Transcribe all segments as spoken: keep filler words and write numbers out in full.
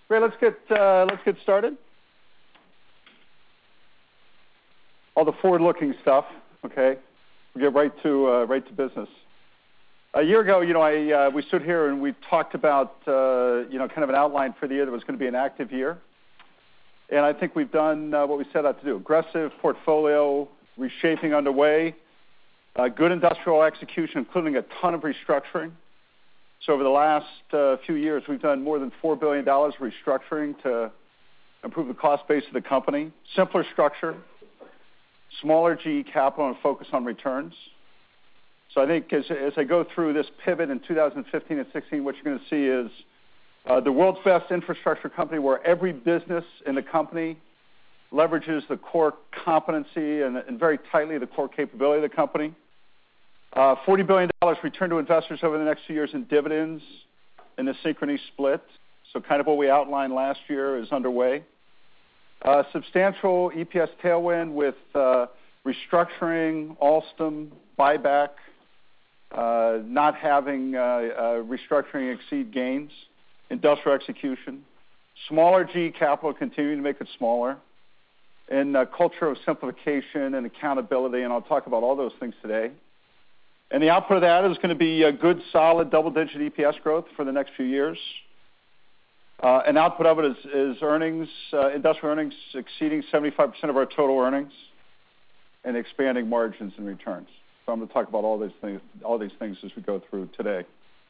Great, let's get, uh, let's get started. All the forward-looking stuff, okay? We'll get right to, uh, right to business. A year ago, you know, I, uh, we stood here and we talked about, uh, you know, kind of an outline for the year that was going to be an active year. And I think we've done uh, what we set out to do. Aggressive portfolio reshaping underway, uh, good industrial execution, including a ton of restructuring. So over the last uh, few years, we've done more than four billion dollars restructuring to improve the cost base of the company. Simpler structure, smaller G E capital, and focus on returns. So I think as, as I go through this pivot in two thousand fifteen and sixteen, what you're going to see is uh, the world's best infrastructure company where every business in the company leverages the core competency and, and very tightly the core capability of the company. Uh, forty billion dollars returned to investors over the next few years in dividends in the Synchrony split. So kind of what we outlined last year is underway. Uh, substantial E P S tailwind with uh, restructuring, Alstom, buyback, uh, not having uh, uh, restructuring exceed gains, industrial execution, smaller G E capital, continuing to make it smaller, and uh, culture of simplification and accountability, and I'll talk about all those things today. And the output of that is going to be a good, solid, double-digit E P S growth for the next few years. Uh, an output of it is, is earnings, uh, industrial earnings exceeding seventy-five percent of our total earnings, and expanding margins and returns. So I'm going to talk about all these things, all these things as we go through today.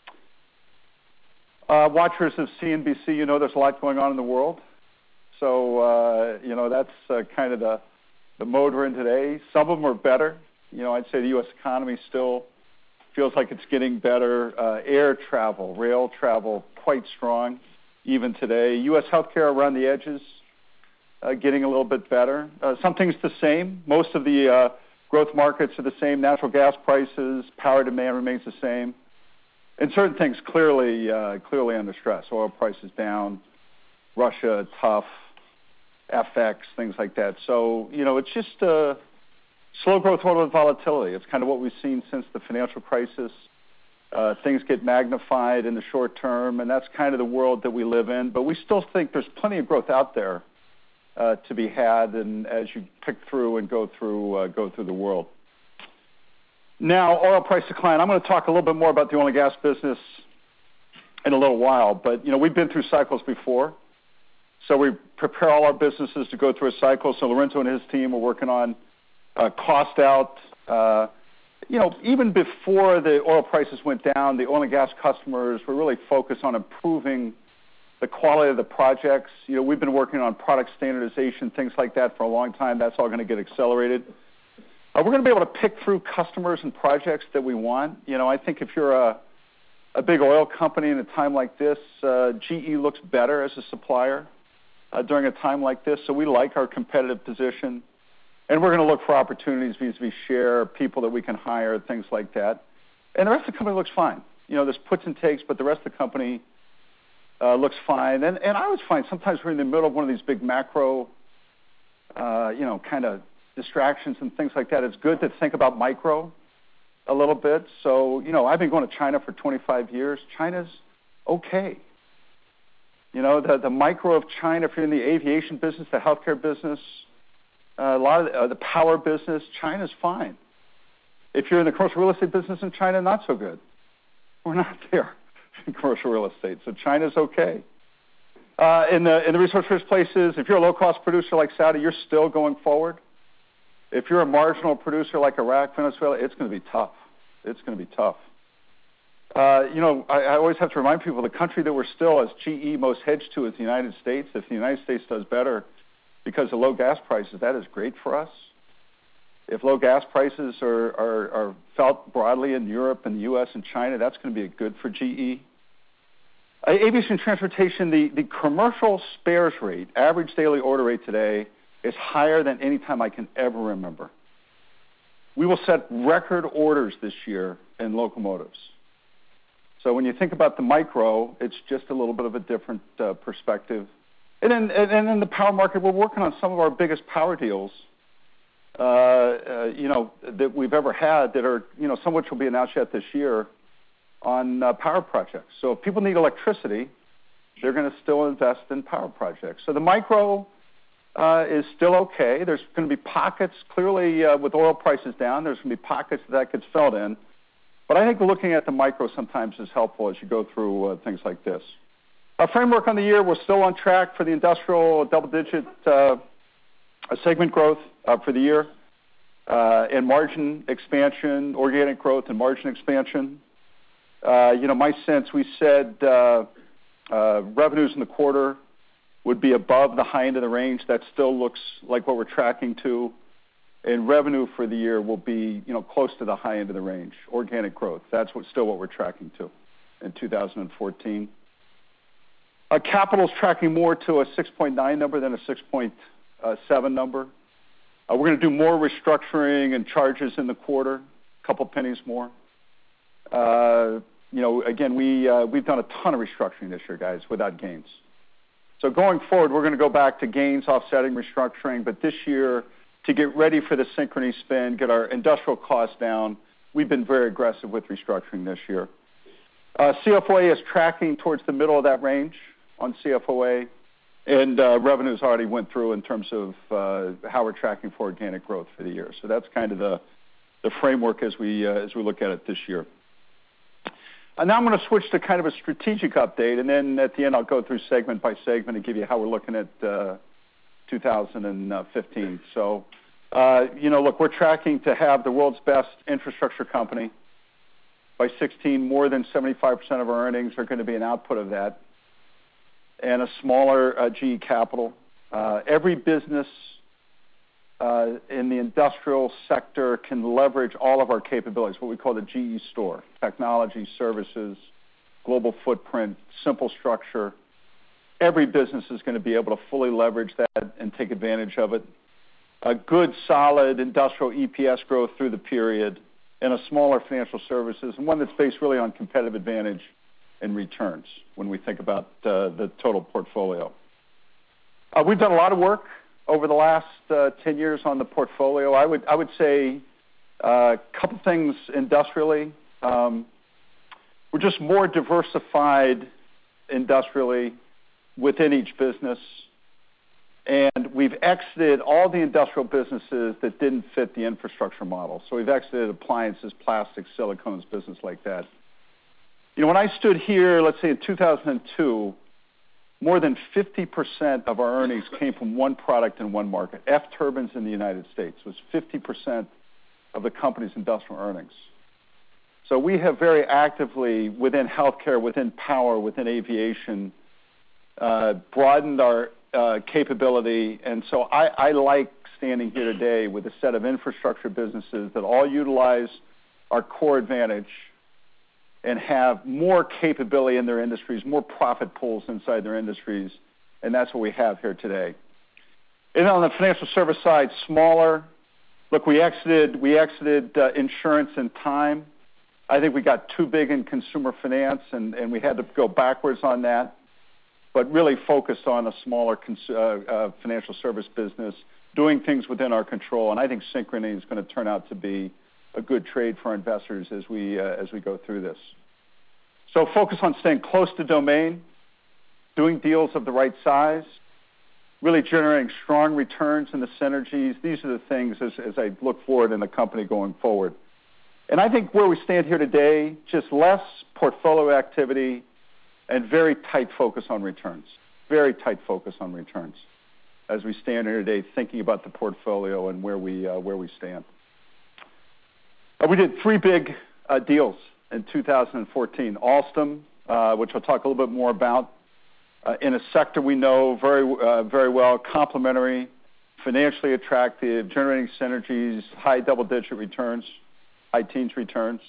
Uh, watchers of C N B C, you know there's a lot going on in the world. So, uh, you know, that's uh, kind of the, the mode we're in today. Some of them are better. You know, I'd say the U S economy still feels like it's getting better. Uh, air travel, rail travel, quite strong even today. U S healthcare around the edges, uh, getting a little bit better. Uh, some things the same. Most of the uh, growth markets are the same. Natural gas prices, power demand remains the same. And certain things clearly, uh, clearly under stress. Oil prices down, Russia tough, F X, things like that. So, you know, it's just uh, slow growth world with volatility. It's kind of what we've seen since the financial crisis. Uh, things get magnified in the short term, and that's kind of the world that we live in. But we still think there's plenty of growth out there uh, to be had, and as you pick through and go through uh, go through the world. Now, oil price decline. I'm going to talk a little bit more about the oil and gas business in a little while, but you know we've been through cycles before, so we prepare all our businesses to go through a cycle. So Lorenzo and his team are working on uh, cost out. Uh, you know, even before the oil prices went down, the oil and gas customers were really focused on improving the quality of the projects. You know, we've been working on product standardization, things like that for a long time. That's all going to get accelerated. Uh, we're going to be able to pick through customers and projects that we want. You know, I think if you're a, a big oil company in a time like this, uh, G E looks better as a supplier uh, during a time like this. So we like our competitive position. And we're going to look for opportunities vis-a-vis share, people that we can hire, things like that. And the rest of the company looks fine. You know, there's puts and takes, but the rest of the company uh, looks fine. And, and I always find sometimes we're in the middle of one of these big macro, uh, you know, kind of distractions and things like that. It's good to think about micro a little bit. So, you know, I've been going to China for twenty-five years. China's okay. You know, the, the micro of China, if you're in the aviation business, the healthcare business, Uh, a lot of the, uh, the power business, China's fine. If you're in the commercial real estate business in China, not so good. We're not there in commercial real estate, so China's okay. Uh, in the in the resource-rich places, if you're a low-cost producer like Saudi, you're still going forward. If you're a marginal producer like Iraq, Venezuela, it's going to be tough. It's going to be tough. Uh, you know, I, I always have to remind people the country that we're still, as G E, most hedged to is the United States. If the United States does better because of low gas prices, that is great for us. If low gas prices are, are, are felt broadly in Europe and the U S and China, that's going to be good for G E. Uh, aviation and transportation, the, the commercial spares rate, average daily order rate today, is higher than any time I can ever remember. We will set record orders this year in locomotives. So when you think about the micro, it's just a little bit of a different uh, perspective. And in, and in the power market, we're working on some of our biggest power deals, uh, uh, you know, that we've ever had that are, you know, some of which will be announced yet this year on uh, power projects. So if people need electricity, they're going to still invest in power projects. So the micro uh, is still okay. There's going to be pockets, clearly uh, with oil prices down, there's going to be pockets that, that gets filled in. But I think looking at the micro sometimes is helpful as you go through uh, things like this. Our framework on the year, we're still on track for the industrial double-digit uh, segment growth uh, for the year, uh, and margin expansion, organic growth and margin expansion. Uh, you know, my sense, we said uh, uh, revenues in the quarter would be above the high end of the range. That still looks like what we're tracking to. And revenue for the year will be, you know, close to the high end of the range, organic growth. That's what, still what we're tracking to in two thousand fourteen. Uh, capital's tracking more to a six point nine number than a six point seven number. Uh, we're going to do more restructuring and charges in the quarter, a couple pennies more. Uh, you know, again, we, uh, we've done a ton of restructuring this year, guys, without gains. So going forward, we're going to go back to gains offsetting restructuring, but this year, to get ready for the Synchrony spin, get our industrial costs down, we've been very aggressive with restructuring this year. Uh, C F O A is tracking towards the middle of that range on C F O A, and uh, revenues already went through in terms of uh, how we're tracking for organic growth for the year. So that's kind of the, the framework as we, uh, as we look at it this year. And now I'm going to switch to kind of a strategic update, and then at the end I'll go through segment by segment and give you how we're looking at uh, two thousand fifteen. So, uh, you know, look, we're tracking to have the world's best infrastructure company. By sixteen, more than seventy-five percent of our earnings are going to be an output of that, and a smaller uh, G E Capital. Uh, every business uh, in the industrial sector can leverage all of our capabilities, what we call the G E store: technology, services, global footprint, simple structure. Every business is going to be able to fully leverage that and take advantage of it. A good, solid industrial E P S growth through the period, and a smaller financial services, and one that's based really on competitive advantage and returns when we think about uh, the total portfolio. Uh, we've done a lot of work over the last uh, ten years on the portfolio. I would, I would say a uh, couple things industrially. Um, we're just more diversified industrially within each business. And we've exited all the industrial businesses that didn't fit the infrastructure model. So we've exited appliances, plastics, silicones, business like that. You know, when I stood here, let's say in two thousand two, more than fifty percent of our earnings came from one product in one market. F turbines in the United States was fifty percent of the company's industrial earnings. So we have very actively, within healthcare, within power, within aviation, uh, broadened our Uh, capability, and so I, I like standing here today with a set of infrastructure businesses that all utilize our core advantage and have more capability in their industries, more profit pools inside their industries, and that's what we have here today. And on the financial service side, smaller. Look, we exited we exited uh, insurance in time. I think we got too big in consumer finance, and, and we had to go backwards on that, but really focused on a smaller cons- uh, uh, financial service business, doing things within our control. And I think Synchrony is going to turn out to be a good trade for our investors as we, uh, as we go through this. So focus on staying close to domain, doing deals of the right size, really generating strong returns in the synergies. These are the things as, as I look forward in the company going forward. And I think where we stand here today, just less portfolio activity, and very tight focus on returns. Very tight focus on returns as we stand here today thinking about the portfolio and where we, uh, where we stand. Uh, we did three big uh, deals in two thousand fourteen. Alstom, uh, which I'll talk a little bit more about, uh, in a sector we know very, uh, very well, complementary, financially attractive, generating synergies, high double-digit returns, high teens returns.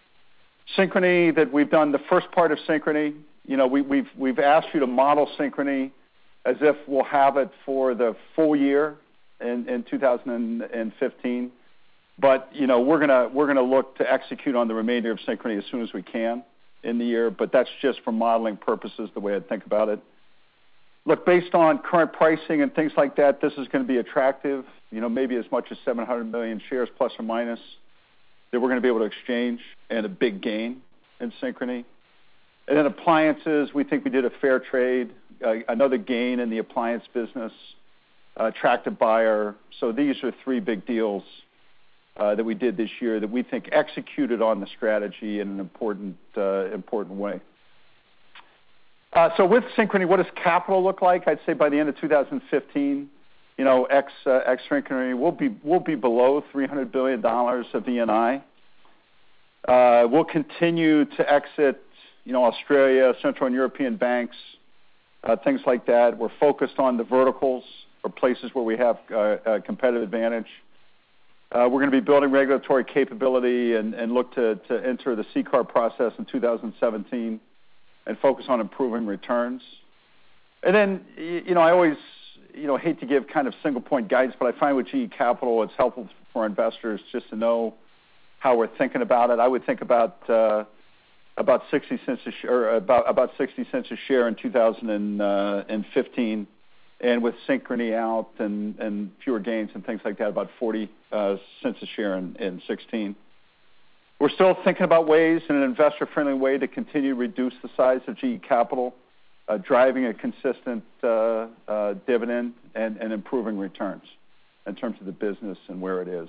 Synchrony, that we've done the first part of Synchrony. You know, we, we've we've asked you to model Synchrony as if we'll have it for the full year in, in two thousand fifteen. But you know, we're gonna we're gonna look to execute on the remainder of Synchrony as soon as we can in the year. But that's just for modeling purposes, the way I think about it. Look, based on current pricing and things like that, this is going to be attractive. You know, maybe as much as seven hundred million shares plus or minus that we're going to be able to exchange, and a big gain in Synchrony. And then appliances, we think we did a fair trade, uh, another gain in the appliance business, uh, attractive buyer. So these are three big deals uh, that we did this year that we think executed on the strategy in an important, uh, important way. Uh, so with Synchrony, what does capital look like? I'd say by the end of two thousand fifteen, you know, ex, uh, ex Synchrony, we'll be, we'll be below three hundred billion dollars of E and I. Uh, we'll continue to exit, you know, Australia, Central and European banks, uh, things like that. We're focused on the verticals or places where we have uh, a competitive advantage. Uh, we're going to be building regulatory capability and, and look to, to enter the C CAR process in two thousand seventeen and focus on improving returns. And then, you know, I always, you know, hate to give kind of single point guidance, but I find with G E Capital, it's helpful for investors just to know how we're thinking about it. I would think about uh, about sixty cents a share, or about about sixty cents a share in two thousand fifteen, and with Synchrony out and, and fewer gains and things like that, about forty uh, cents a share in, in sixteen. We're still thinking about ways in an investor-friendly way to continue to reduce the size of G E Capital, uh, driving a consistent uh, uh, dividend and, and improving returns in terms of the business and where it is.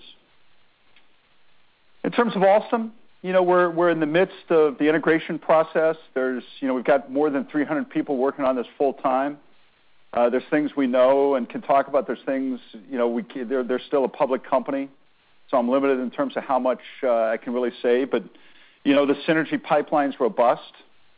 In terms of Alstom, you know, we're we're in the midst of the integration process. There's, you know, we've got more than three hundred people working on this full time. Uh, there's things we know and can talk about. There's things, you know, we they're they're still a public company, so I'm limited in terms of how much uh, I can really say. But, you know, the synergy pipeline's robust.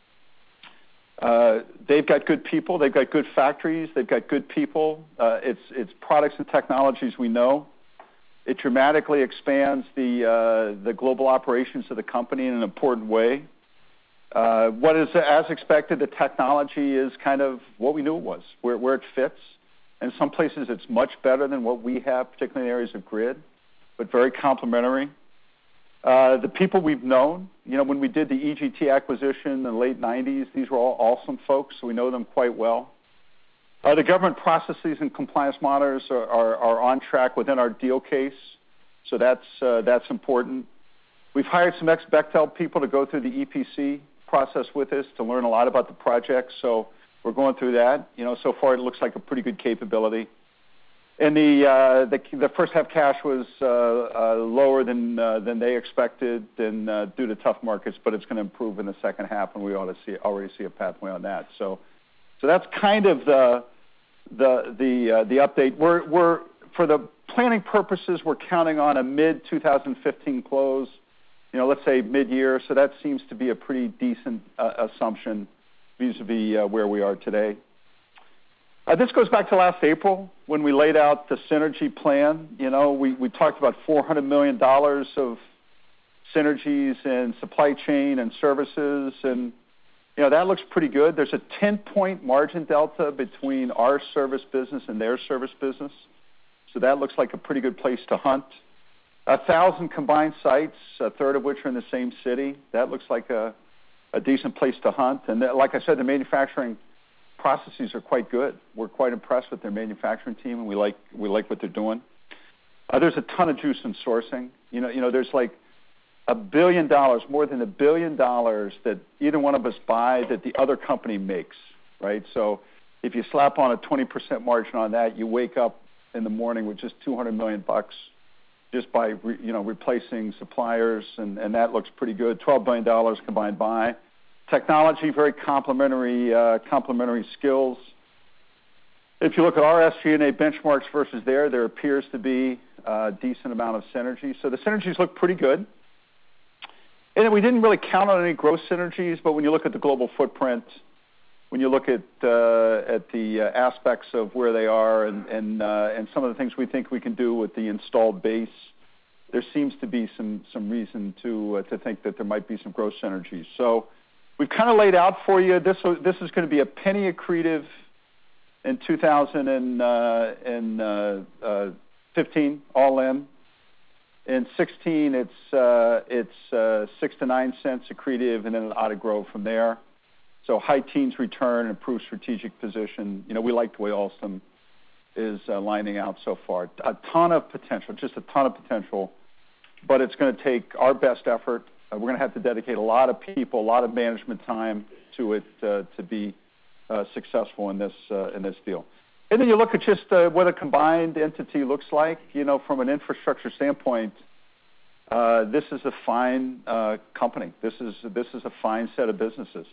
Uh, they've got good people. They've got good factories. They've got good people. Uh, it's it's products and technologies we know. It dramatically expands the uh, the global operations of the company in an important way. Uh, what is, as expected, the technology is kind of what we knew it was, where, where it fits. In some places, it's much better than what we have, particularly in areas of grid, but very complementary. Uh, the people we've known, you know, when we did the E G T acquisition in the late nineties, these were all awesome folks, so we know them quite well. Uh, the government processes and compliance monitors are, are, are on track within our deal case, so that's uh, that's important. We've hired some ex-Bechtel people to go through the E P C process with us to learn a lot about the project, so we're going through that. You know, so far it looks like a pretty good capability. And the uh, the, the first half cash was uh, uh, lower than uh, than they expected, and uh, due to tough markets, but it's going to improve in the second half, and we ought to see already see a pathway on that. So, so that's kind of the the the uh, the update. We're we're for the planning purposes, we're counting on a mid twenty fifteen close. You know, let's say mid-year. So that seems to be a pretty decent uh, assumption vis-a-vis uh, where we are today. Uh, this goes back to last April when we laid out the synergy plan. You know, we, we talked about four hundred million dollars of synergies in supply chain and services, and, you know, that looks pretty good. There's a ten-point margin delta between our service business and their service business, so that looks like a pretty good place to hunt. A thousand combined sites, a third of which are in the same city. That looks like a, a decent place to hunt. And that, like I said, the manufacturing processes are quite good. We're quite impressed with their manufacturing team, and we like we like what they're doing. Uh, there's a ton of juice in sourcing. You know, you know, there's like a billion dollars, more than a billion dollars that either one of us buy that the other company makes, right? So if you slap on a twenty percent margin on that, you wake up in the morning with just two hundred million bucks. Just by re, you know replacing suppliers, and, and that looks pretty good. twelve billion dollars combined buy. Technology, very complementary uh, complementary skills. If you look at our S G and A benchmarks versus there, there appears to be a decent amount of synergy. So the synergies look pretty good. And we didn't really count on any growth synergies, but when you look at the global footprint, when you look at uh, at the uh, aspects of where they are and and, uh, and some of the things we think we can do with the installed base, there seems to be some some reason to uh, to think that there might be some growth synergies. So we've kind of laid out for you. This this is going to be a penny accretive in two thousand fifteen, all in. In sixteen, it's uh, it's uh, six to nine cents accretive, and then it ought to grow from there. So high teens return, improved strategic position. You know, we like the way Alstom is uh, lining out so far. A ton of potential, just a ton of potential, but it's going to take our best effort. Uh, we're going to have to dedicate a lot of people, a lot of management time to it uh, to be uh, successful in this uh, in this deal. And then you look at just uh, what a combined entity looks like. You know, from an infrastructure standpoint, uh, this is a fine uh, company. This is this is a fine set of businesses.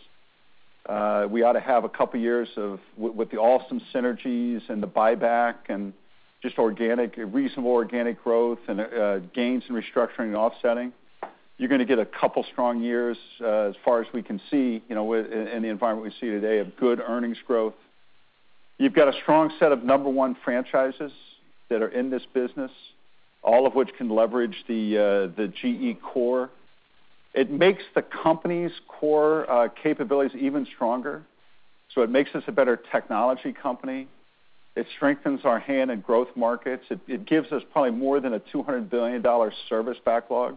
Uh, we ought to have a couple years of w- with the Alstom synergies and the buyback and just organic, reasonable organic growth and uh, gains in restructuring and offsetting. You're going to get a couple strong years uh, as far as we can see, you know, in the environment we see today of good earnings growth. You've got a strong set of number one franchises that are in this business, all of which can leverage the uh, the G E core. It makes the company's core uh, capabilities even stronger, so it makes us a better technology company. It strengthens our hand in growth markets. It, it gives us probably more than a two hundred billion dollars service backlog.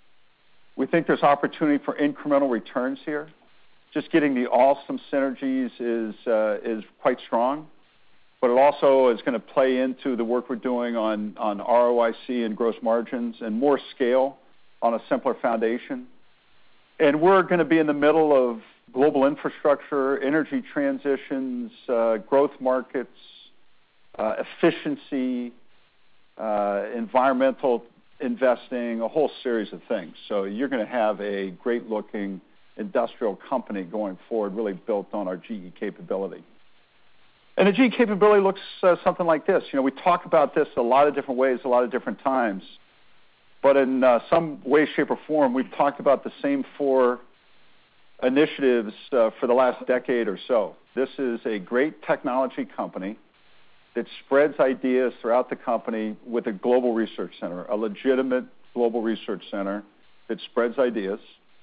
We think there's opportunity for incremental returns here. Just getting the Alstom synergies is uh, is quite strong, but it also is going to play into the work we're doing on, on R O I C and gross margins and more scale on a simpler foundation. And we're going to be in the middle of global infrastructure, energy transitions, uh, growth markets, uh, efficiency, uh, environmental investing, a whole series of things. So you're going to have a great-looking industrial company going forward, really built on our G E capability. And the G E capability looks uh, something like this. You know, we talk about this a lot of different ways, a lot of different times. But in uh, some way, shape, or form, we've talked about the same four initiatives uh, for the last decade or so. This is a great technology company that spreads ideas throughout the company with a global research center, a legitimate global research center that spreads ideas.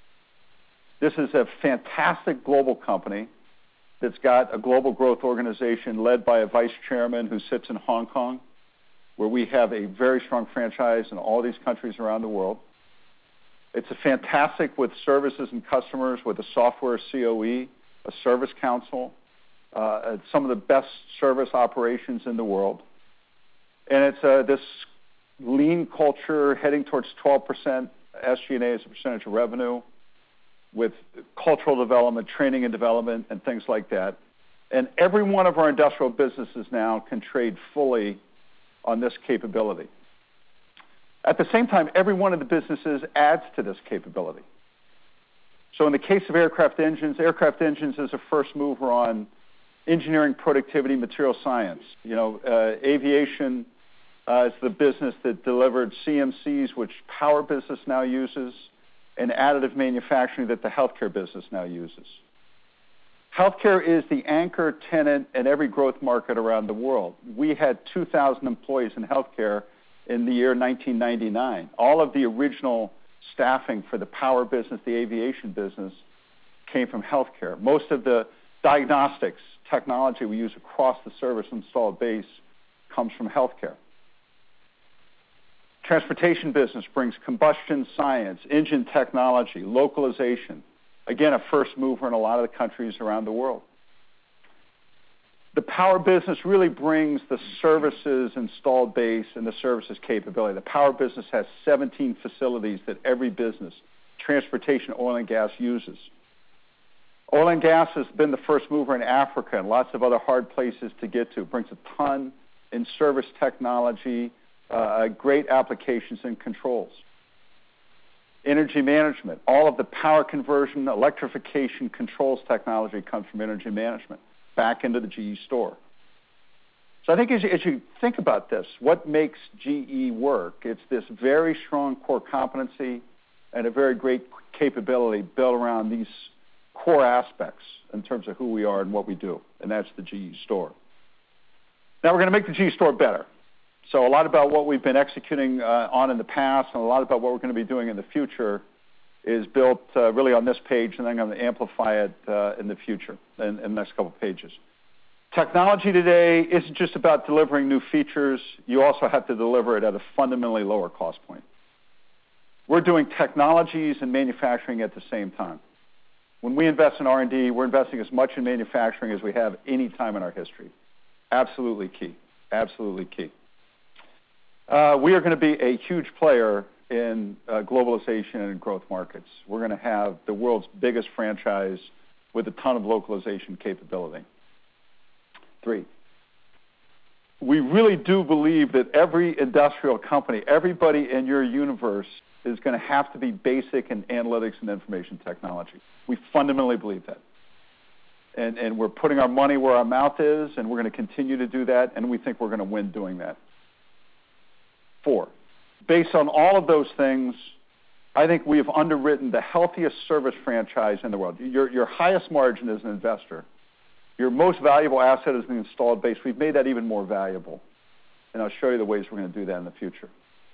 This is a fantastic global company that's got a global growth organization led by a vice chairman who sits in Hong Kong, where we have a very strong franchise in all these countries around the world. It's a fantastic with services and customers with a software C O E, a service council, uh, some of the best service operations in the world. And it's uh, this lean culture heading towards twelve percent S G and A as a percentage of revenue with cultural development, training and development, and things like that. And every one of our industrial businesses now can trade fully on this capability. At the same time, every one of the businesses adds to this capability. So in the case of aircraft engines, aircraft engines is a first mover on engineering, productivity, material science. You know, uh, aviation uh, is the business that delivered C M Cs, which power business now uses, and additive manufacturing that the healthcare business now uses. Healthcare is the anchor tenant in every growth market around the world. We had two thousand employees in healthcare in the year nineteen ninety-nine. All of the original staffing for the power business, the aviation business, came from healthcare. Most of the diagnostics technology we use across the service installed base comes from healthcare. Transportation business brings combustion science, engine technology, localization. Again, a first mover in a lot of the countries around the world. The power business really brings the services installed base and the services capability. The power business has seventeen facilities that every business, transportation, oil and gas, uses. Oil and gas has been the first mover in Africa and lots of other hard places to get to. It brings a ton in service technology, uh, great applications and controls. Energy management, all of the power conversion, electrification, controls technology comes from energy management back into the G E store. So I think as you, as you think about this, what makes G E work? It's this very strong core competency and a very great capability built around these core aspects in terms of who we are and what we do, and that's the G E store. Now we're going to make the G E store better. So a lot about what we've been executing uh, on in the past and a lot about what we're going to be doing in the future is built uh, really on this page, and I'm going to amplify it uh, in the future, in, in the next couple of pages. Technology today isn't just about delivering new features. You also have to deliver it at a fundamentally lower cost point. We're doing technologies and manufacturing at the same time. When we invest in R and D, we're investing as much in manufacturing as we have any time in our history. Absolutely key. Absolutely key. Uh, we are going to be a huge player in uh, globalization and growth markets. We're going to have the world's biggest franchise with a ton of localization capability. Three, we really do believe that every industrial company, everybody in your universe is going to have to be basic in analytics and information technology. We fundamentally believe that. And, and we're putting our money where our mouth is, and we're going to continue to do that, and we think we're going to win doing that. Four, based on all of those things, I think we have underwritten the healthiest service franchise in the world. Your, your highest margin as an investor, your most valuable asset is the installed base. We've made that even more valuable, and I'll show you the ways we're going to do that in the future.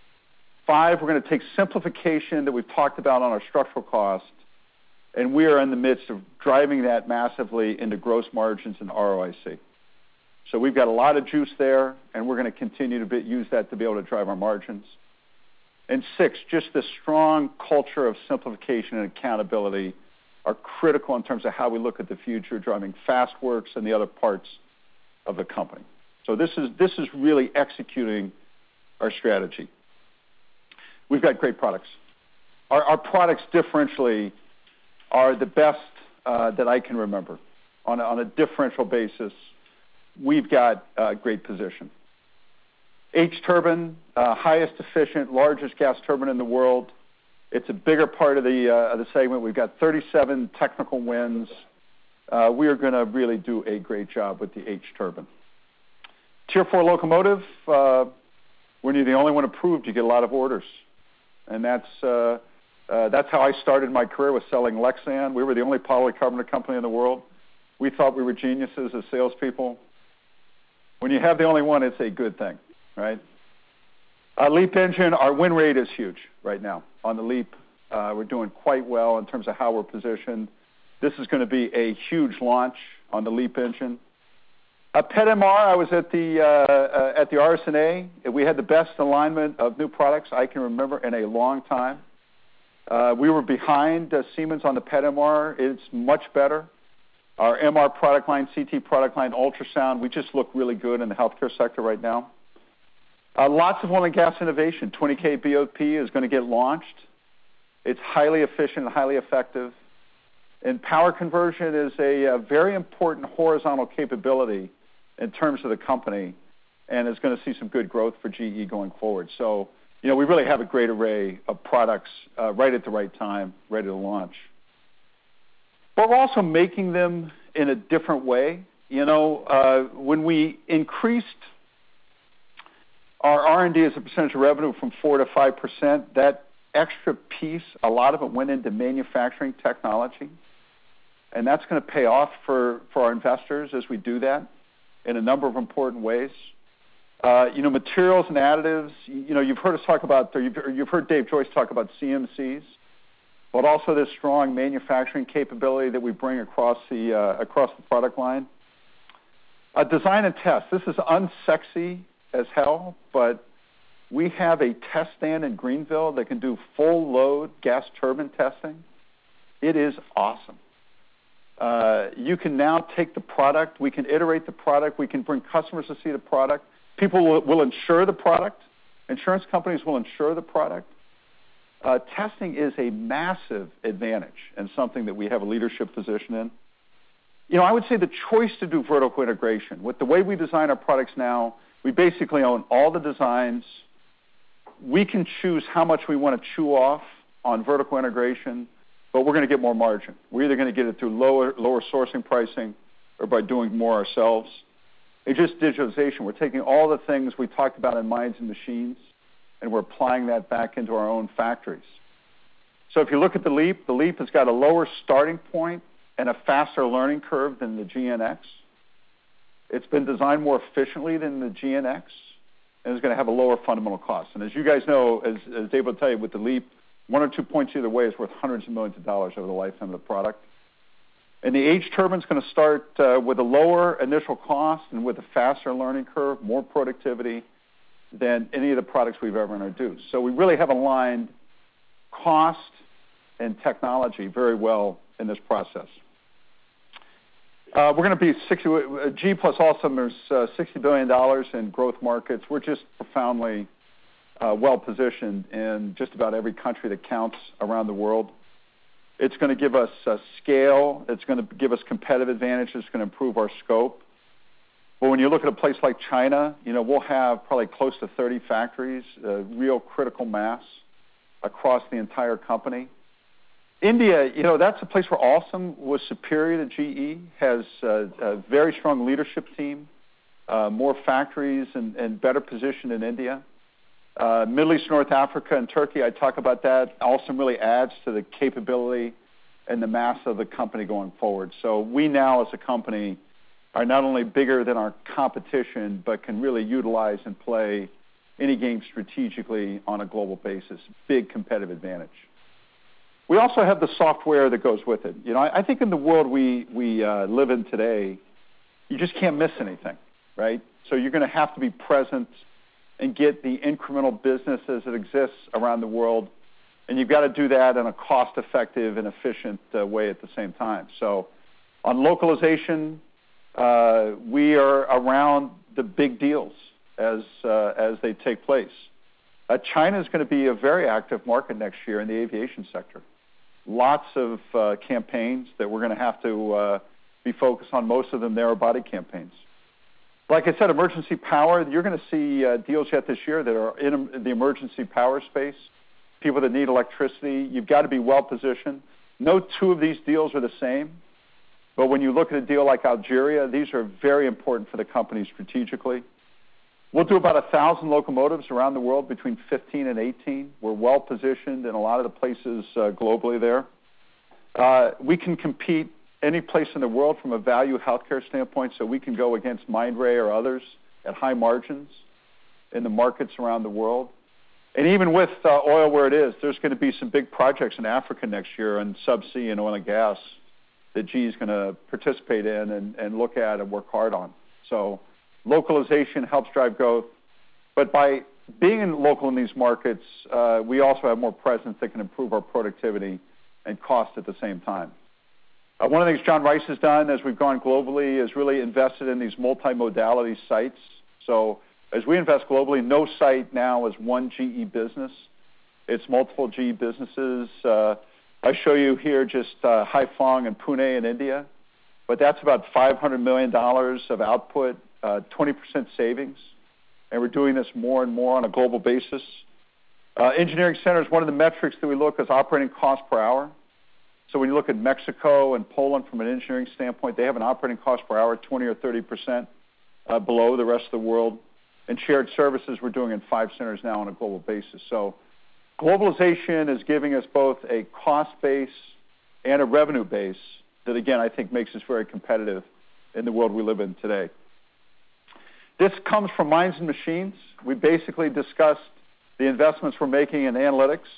Five, we're going to take simplification that we've talked about on our structural cost, and we are in the midst of driving that massively into gross margins and R O I C. So we've got a lot of juice there, and we're going to continue to be, use that to be able to drive our margins. And six, just the strong culture of simplification and accountability are critical in terms of how we look at the future, driving FastWorks and the other parts of the company. So this is, this is really executing our strategy. We've got great products. Our, our products differentially are the best uh, that I can remember. On a, on a differential basis, we've got a great position. H-turbine, uh, highest efficient, largest gas turbine in the world. It's a bigger part of the, uh, of the segment. We've got thirty-seven technical wins. Uh, we are going to really do a great job with the H-turbine. Tier four locomotive, uh, when you're the only one approved, you get a lot of orders. And that's, uh, uh, that's how I started my career, with selling Lexan. We were the only polycarbonate company in the world. We thought we were geniuses as salespeople. When you have the only one, it's a good thing, right? Uh, LEAP engine, our win rate is huge right now on the LEAP. Uh, we're doing quite well in terms of how we're positioned. This is going to be a huge launch on the LEAP engine. Uh, P E T M R, I was at the, uh, uh, at the R S N A. We had the best alignment of new products I can remember in a long time. Uh, we were behind uh, Siemens on the P E T M R. It's much better. Our M R product line, C T product line, ultrasound, we just look really good in the healthcare sector right now. Uh, lots of oil and gas innovation. twenty K B O P is going to get launched. It's highly efficient and highly effective. And power conversion is a, a very important horizontal capability in terms of the company, and is going to see some good growth for G E going forward. So, you know, we really have a great array of products uh, right at the right time, ready to launch. But we're also making them in a different way. You know, uh, when we increased our R and D as a percentage of revenue from four to five percent, that extra piece, a lot of it went into manufacturing technology. And that's going to pay off for, for our investors as we do that in a number of important ways. Uh, you know, materials and additives, you know, you've heard us talk about, or you've, you've heard Dave Joyce talk about C M Cs, but also this strong manufacturing capability that we bring across the, uh, across the product line. Uh, design and test. This is unsexy as hell, but we have a test stand in Greenville that can do full load gas turbine testing. It is awesome. Uh, you can now take the product, we can iterate the product, we can bring customers to see the product. People will, will insure the product. Insurance companies will insure the product. Uh, testing is a massive advantage and something that we have a leadership position in. You know, I would say the choice to do vertical integration, with the way we design our products now, we basically own all the designs. We can choose how much we want to chew off on vertical integration, but we're going to get more margin. We're either going to get it through lower, lower sourcing pricing or by doing more ourselves. It's just digitalization. We're taking all the things we talked about in minds and machines, and we're applying that back into our own factories. So if you look at the LEAP, the LEAP has got a lower starting point and a faster learning curve than the G N X. It's been designed more efficiently than the G N X, and it's going to have a lower fundamental cost. And as you guys know, as, as Dave will tell you, with the LEAP, one or two points either way is worth hundreds of millions of dollars over the lifetime of the product. And the H-turbine is going to start uh, with a lower initial cost and with a faster learning curve, more productivity than any of the products we've ever introduced. So we really have aligned cost and technology very well in this process. Uh, we're going to be sixty, uh, G plus Alzheimer's, uh, sixty billion dollars in growth markets. We're just profoundly uh, well positioned in just about every country that counts around the world. It's going to give us uh, scale. It's going to give us competitive advantage. It's going to improve our scope. But when you look at a place like China, you know, we'll have probably close to thirty factories, uh, real critical mass across the entire company. India, you know, that's a place where Alstom was superior to G E, has uh, a very strong leadership team, uh, more factories and, and better position in India. Uh, Middle East, North Africa, and Turkey, I talk about that. Alstom really adds to the capability and the mass of the company going forward. So we now, as a company, are not only bigger than our competition, but can really utilize and play any game strategically on a global basis. Big competitive advantage. We also have the software that goes with it. You know, I, I think in the world we, we uh, live in today, you just can't miss anything, right? So you're going to have to be present and get the incremental business as it exists around the world. And you've got to do that in a cost-effective and efficient uh, way at the same time. So on localization, uh, we are around the big deals as, uh, as they take place. Uh, China is going to be a very active market next year in the aviation sector. Lots of uh, campaigns that we're going to have to uh, be focused on, most of them narrow-body campaigns. Like I said, emergency power, you're going to see uh, deals yet this year that are in the emergency power space, people that need electricity. You've got to be well-positioned. No two of these deals are the same, but when you look at a deal like Algeria, these are very important for the company strategically. We'll do about one thousand locomotives around the world between fifteen and eighteen. We're well-positioned in a lot of the places uh, globally there. Uh, we can compete any place in the world from a value healthcare standpoint, so we can go against Mindray or others at high margins in the markets around the world. And even with uh, oil where it is, there's going to be some big projects in Africa next year in subsea and oil and gas that G E is going to participate in and, and look at and work hard on. So localization helps drive growth, but by being in local in these markets, uh, we also have more presence that can improve our productivity and cost at the same time. Uh, one of the things John Rice has done as we've gone globally is really invested in these multimodality sites. So as we invest globally, no site now is one G E business. It's multiple G E businesses. Uh, I show you here just uh, Haiphong and Pune in India, but that's about five hundred million dollars of output, uh, twenty percent savings, and we're doing this more and more on a global basis. Uh, engineering centers, one of the metrics that we look is operating cost per hour. So when you look at Mexico and Poland from an engineering standpoint, they have an operating cost per hour twenty or thirty percent uh, below the rest of the world. And shared services we're doing in five centers now on a global basis. So globalization is giving us both a cost base and a revenue base that, again, I think makes us very competitive in the world we live in today. This comes from Minds and Machines. We basically discussed the investments we're making in analytics.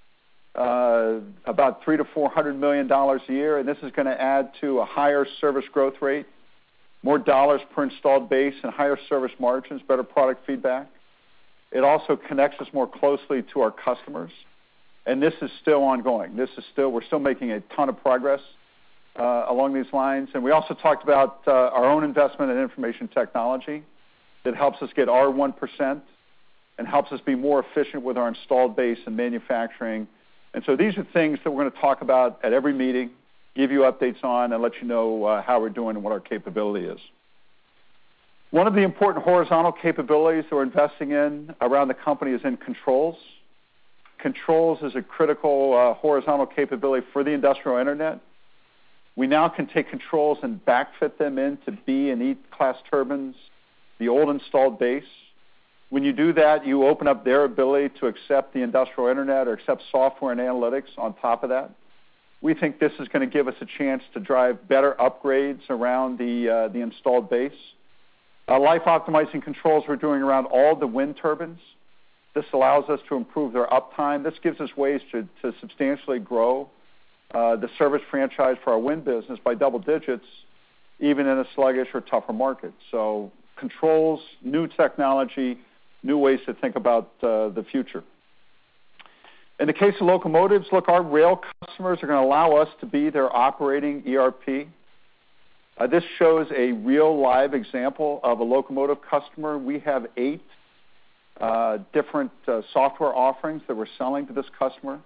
Uh, about three to four hundred million dollars a year, and this is going to add to a higher service growth rate, more dollars per installed base, and higher service margins, better product feedback. It also connects us more closely to our customers, and this is still ongoing. This is still we're still making a ton of progress uh, along these lines, and we also talked about uh, our own investment in information technology that helps us get our one percent and helps us be more efficient with our installed base and manufacturing. And so these are things that we're going to talk about at every meeting, give you updates on, and let you know uh, how we're doing and what our capability is. One of the important horizontal capabilities that we're investing in around the company is in controls. Controls is a critical uh, horizontal capability for the industrial internet. We now can take controls and backfit them into B and E class turbines, the old installed base. When you do that, you open up their ability to accept the industrial internet or accept software and analytics on top of that. We think this is going to give us a chance to drive better upgrades around the, uh, the installed base. Uh, life optimizing controls we're doing around all the wind turbines. This allows us to improve their uptime. This gives us ways to, to substantially grow uh, the service franchise for our wind business by double digits, even in a sluggish or tougher market. So controls, new technology, new ways to think about uh, the future. In the case of locomotives, look, our rail customers are going to allow us to be their operating E R P. Uh, this shows a real live example of a locomotive customer. We have eight uh, different uh, software offerings that we're selling to this customer.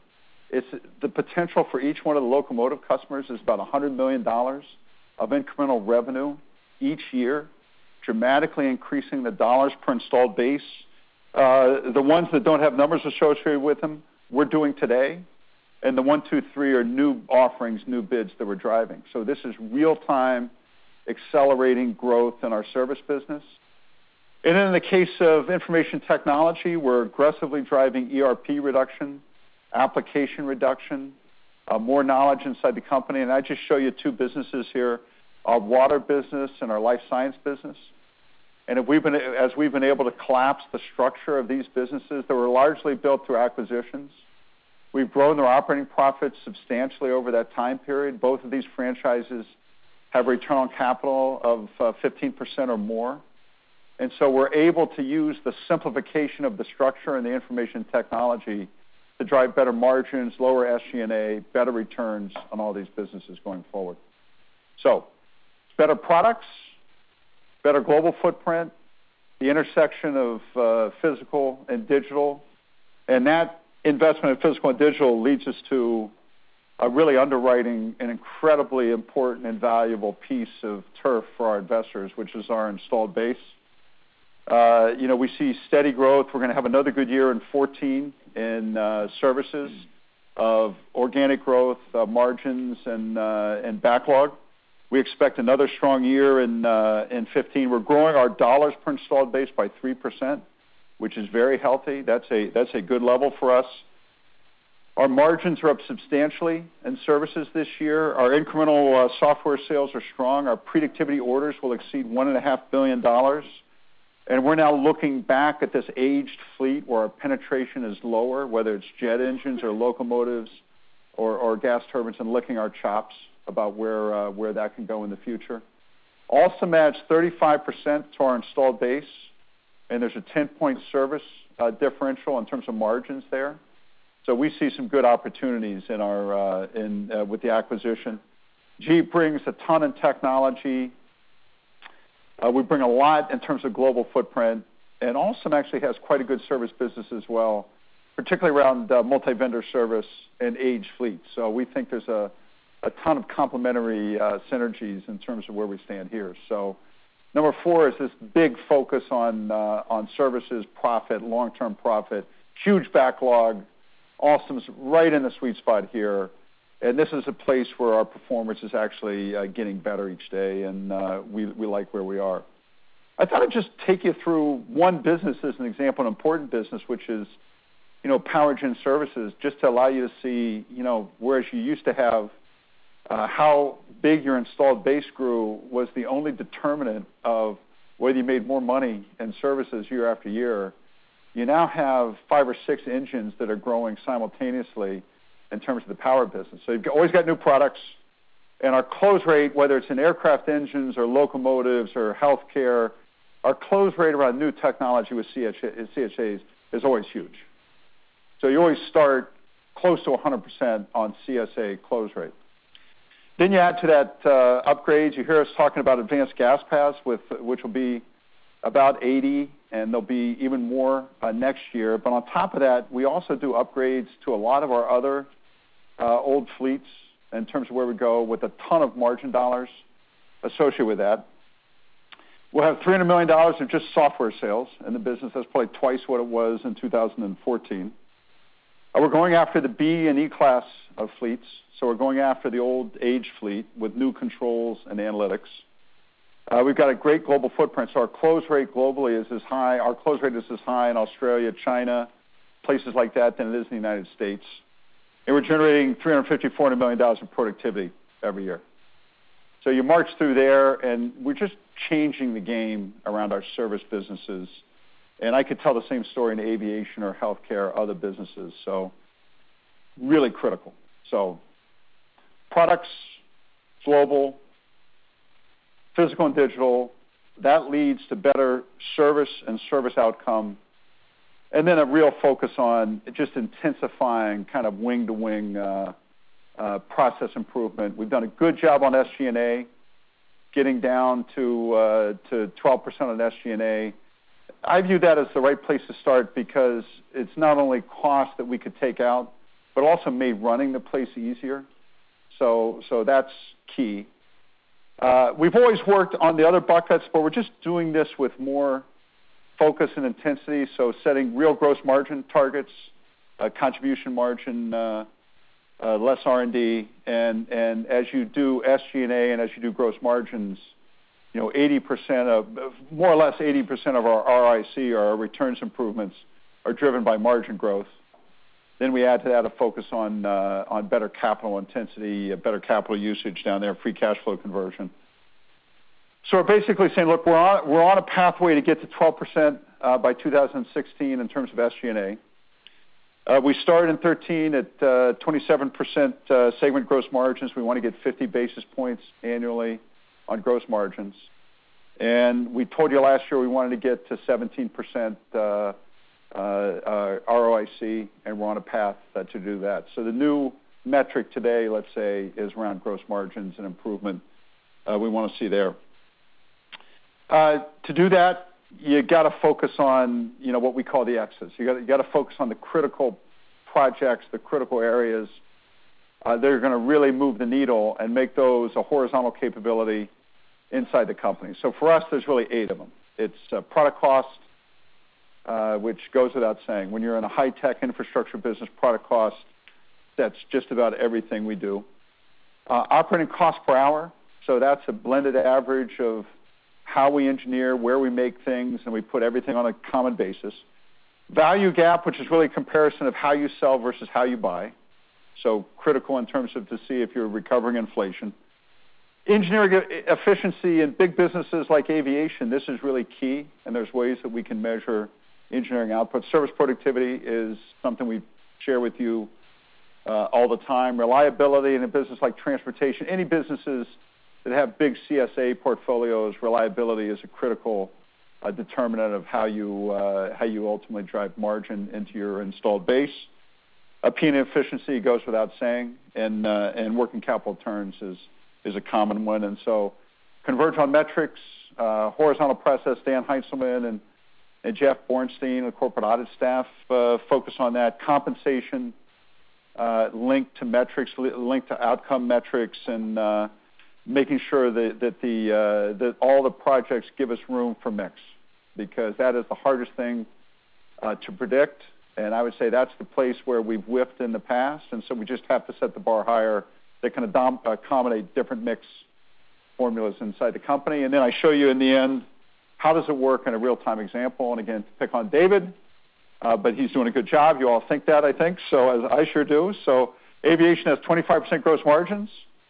It's the potential for each one of the locomotive customers is about one hundred million dollars of incremental revenue each year, dramatically increasing the dollars per installed base. Uh, the ones that don't have numbers associated with them, we're doing today. And the one, two, three are new offerings, new bids that we're driving. So this is real-time accelerating growth in our service business. And in the case of information technology, we're aggressively driving E R P reduction, application reduction, uh, more knowledge inside the company. And I just show you two businesses here, our water business and our life science business. And if we've been, as we've been able to collapse the structure of these businesses that were largely built through acquisitions, we've grown their operating profits substantially over that time period. Both of these franchises have a return on capital of uh, fifteen percent or more. And so we're able to use the simplification of the structure and the information technology to drive better margins, lower S G and A, better returns on all these businesses going forward. So better products, better global footprint, the intersection of uh, physical and digital, and that investment in physical and digital leads us to uh, really underwriting an incredibly important and valuable piece of turf for our investors, which is our installed base. Uh, you know, we see steady growth. We're going to have another good year in fourteen in uh, services of organic growth, uh, margins, and uh, and backlog. We expect another strong year in uh, in fifteen. We're growing our dollars per installed base by three percent, which is very healthy. That's a that's a good level for us. Our margins are up substantially in services this year. Our incremental uh, software sales are strong. Our predictivity orders will exceed one and a half billion dollars. And we're now looking back at this aged fleet where our penetration is lower, whether it's jet engines or locomotives or, or gas turbines, and licking our chops about where uh, where that can go in the future. Also adds thirty-five percent to our installed base, and there's a ten-point service uh, differential in terms of margins there. So we see some good opportunities in our uh, in uh, with the acquisition. G brings a ton in technology. Uh, we bring a lot in terms of global footprint, and Alstom actually has quite a good service business as well, particularly around uh, multi-vendor service and aged fleets. So we think there's a, a ton of complementary uh, synergies in terms of where we stand here. So number four is this big focus on uh, on services, profit, long-term profit, huge backlog. Alstom's right in the sweet spot here. And this is a place where our performance is actually uh, getting better each day, and uh, we, we like where we are. I thought I'd just take you through one business as an example, an important business, which is, you know, power gen services, just to allow you to see, you know, whereas you used to have uh, how big your installed base grew was the only determinant of whether you made more money in services year after year. You now have five or six engines that are growing simultaneously in terms of the power business. So you've always got new products, and our close rate, whether it's in aircraft engines or locomotives or healthcare, our close rate around new technology with C H As is always huge. So you always start close to one hundred percent on C S A close rate. Then you add to that uh, upgrades. You hear us talking about advanced gas paths, with which will be about eighty, and there'll be even more uh, next year. But on top of that, we also do upgrades to a lot of our other uh, old fleets in terms of where we go, with a ton of margin dollars associated with that. We'll have three hundred million dollars of just software sales in the business. That's probably twice what it was in two thousand fourteen. Uh, we're going after the B and E class of fleets. So we're going after the old age fleet with new controls and analytics. Uh, we've got a great global footprint, so our close rate globally is as high, our close rate is as high in Australia, China, places like that, than it is in the United States. And we're generating three hundred fifty, four hundred million dollars of productivity every year. So you march through there, and we're just changing the game around our service businesses. And I could tell the same story in aviation or healthcare, other businesses. So really critical. So products, global, physical and digital, that leads to better service and service outcome. And then a real focus on just intensifying kind of wing-to-wing uh, uh, process improvement. We've done a good job on S G and A, getting down to uh, to twelve percent on S G and A. I view that as the right place to start, because it's not only cost that we could take out, but also made running the place easier. So, so that's key. Uh, we've always worked on the other buckets, but we're just doing this with more focus and intensity. So setting real gross margin targets, uh, contribution margin, uh, uh, less R and D, and and as you do S G and A and as you do gross margins, you know, eighty percent of, more or less eighty percent of our R I C, our returns improvements, are driven by margin growth. Then we add to that a focus on uh, on better capital intensity, uh, better capital usage down there, free cash flow conversion. So we're basically saying, look, we're on we're on a pathway to get to twelve percent uh, by two thousand sixteen in terms of S G and A. Uh, we started in thirteen at uh, twenty-seven percent uh, segment gross margins. We want to get fifty basis points annually on gross margins. And we told you last year we wanted to get to seventeen percent uh, uh, uh, R O I C, and we're on a path uh, to do that. So the new metric today, let's say, is around gross margins and improvement uh, we want to see there. Uh, to do that, you got to focus on, you know, what we call the X's. You got you got to focus on the critical projects, the critical areas uh, that are going to really move the needle and make those a horizontal capability inside the company. So for us, there's really eight of them. It's uh, product cost, uh, which goes without saying. When you're in a high-tech infrastructure business, product cost, that's just about everything we do. Uh, operating cost per hour, so that's a blended average of how we engineer, where we make things, and we put everything on a common basis. Value gap, which is really a comparison of how you sell versus how you buy. So critical in terms of to see if you're recovering inflation. Engineering efficiency in big businesses like aviation, this is really key, and there's ways that we can measure engineering output. Service productivity is something we share with you uh, all the time. Reliability in a business like transportation, any businesses that have big C S A portfolios, reliability is a critical uh, determinant of how you uh, how you ultimately drive margin into your installed base. Uh, P and E efficiency goes without saying, and uh, and working capital turns is is a common one. And so, converge on metrics, uh, horizontal process. Dan Heintzelman and, and Jeff Bornstein, the corporate audit staff, uh, focus on that. Compensation uh, linked to metrics, linked to outcome metrics, and uh, making sure that, that the uh, that all the projects give us room for mix, because that is the hardest thing uh, to predict. And I would say that's the place where we've whiffed in the past, and so we just have to set the bar higher that can adom- accommodate different mix formulas inside the company. And then I show you in the end how does it work in a real-time example. And again, to pick on David, uh, but he's doing a good job. You all think that, I think, so as I sure do. So aviation has twenty-five percent gross margins,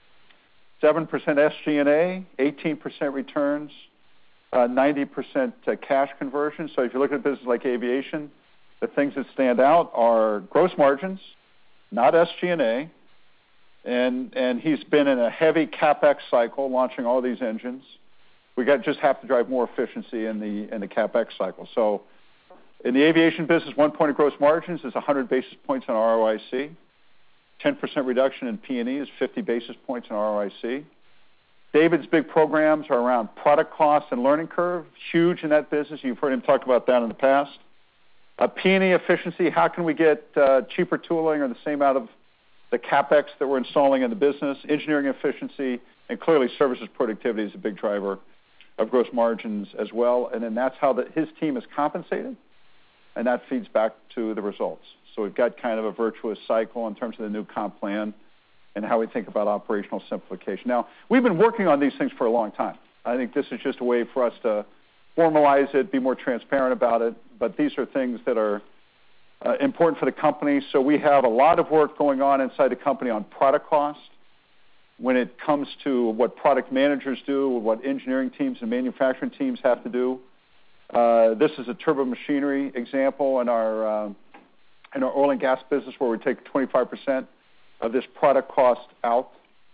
seven percent S G and A, eighteen percent returns, uh, ninety percent uh, cash conversion. So if you look at a business like aviation, the things that stand out are gross margins, not S G and A, and and he's been in a heavy CapEx cycle, launching all these engines. We got just have to drive more efficiency in the in the CapEx cycle. So in the aviation business, one point of gross margins is one hundred basis points on R O I C. ten percent reduction in P and E is fifty basis points in R O I C. David's big programs are around product cost and learning curve, huge in that business. You've heard him talk about that in the past. Uh, P and E efficiency, how can we get uh, cheaper tooling or the same out of the CapEx that we're installing in the business? Engineering efficiency, and clearly services productivity is a big driver of gross margins as well. And then that's how the, his team is compensated, and that feeds back to the results. So we've got kind of a virtuous cycle in terms of the new comp plan and how we think about operational simplification. Now, we've been working on these things for a long time. I think this is just a way for us to formalize it, be more transparent about it, but these are things that are uh, important for the company. So we have a lot of work going on inside the company on product cost. When it comes to what product managers do, what engineering teams and manufacturing teams have to do. Uh, this is a turbo machinery example in our uh, in our oil and gas business, where we take twenty-five percent of this product cost out.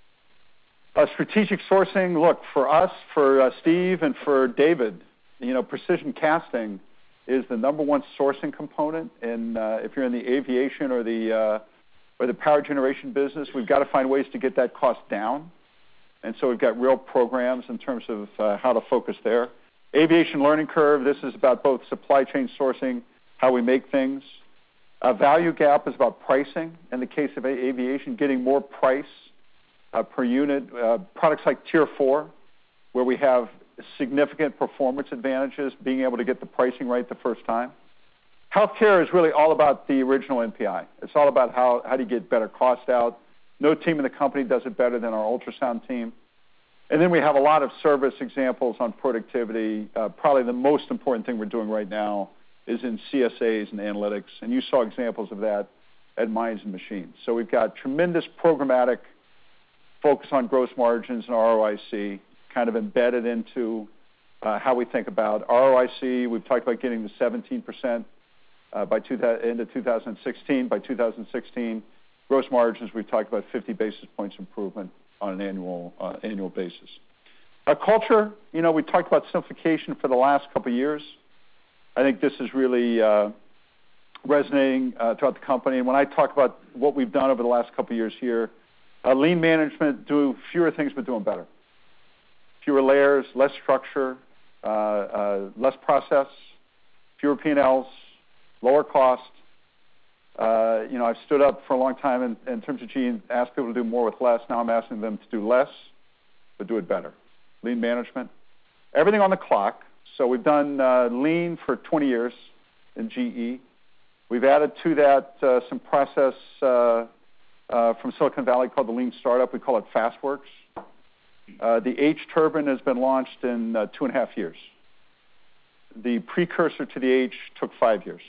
Uh, strategic sourcing, look, for us, for uh, Steve and for David, you know, precision casting is the number one sourcing component. And uh, if you're in the aviation or the uh, or the power generation business, we've got to find ways to get that cost down. And so we've got real programs in terms of uh, how to focus there. Aviation learning curve, this is about both supply chain sourcing, how we make things, A value gap is about pricing. In the case of aviation, getting more price uh, per unit. Uh, products like Tier four, where we have significant performance advantages, being able to get the pricing right the first time. Healthcare is really all about the original N P I. It's all about how, how do you get better cost out. No team in the company does it better than our ultrasound team. And then we have a lot of service examples on productivity. Uh, probably the most important thing we're doing right now is in C S As and analytics, and you saw examples of that at Minds and Machines. So we've got tremendous programmatic focus on gross margins and R O I C, kind of embedded into uh, how we think about R O I C. We've talked about getting to seventeen percent uh, by two, into two thousand sixteen. By two thousand sixteen, gross margins, we've talked about fifty basis points improvement on an annual uh, annual basis. Our culture, you know, we talked about simplification for the last couple of years. I think this is really uh, resonating uh, throughout the company. And when I talk about what we've done over the last couple of years here, uh, lean management, do fewer things but doing better. Fewer layers, less structure, uh, uh, less process, fewer P and Ls, lower cost. Uh, you know, I've stood up for a long time in, in terms of G and asked people to do more with less. Now I'm asking them to do less, but do it better. Lean management. Everything on the clock. So we've done uh, lean for twenty years in G E. We've added to that uh, some process uh, uh, from Silicon Valley called the Lean Startup. We call it FastWorks. Uh, the H-turbine has been launched in uh, two and a half years. The precursor to the H took five years.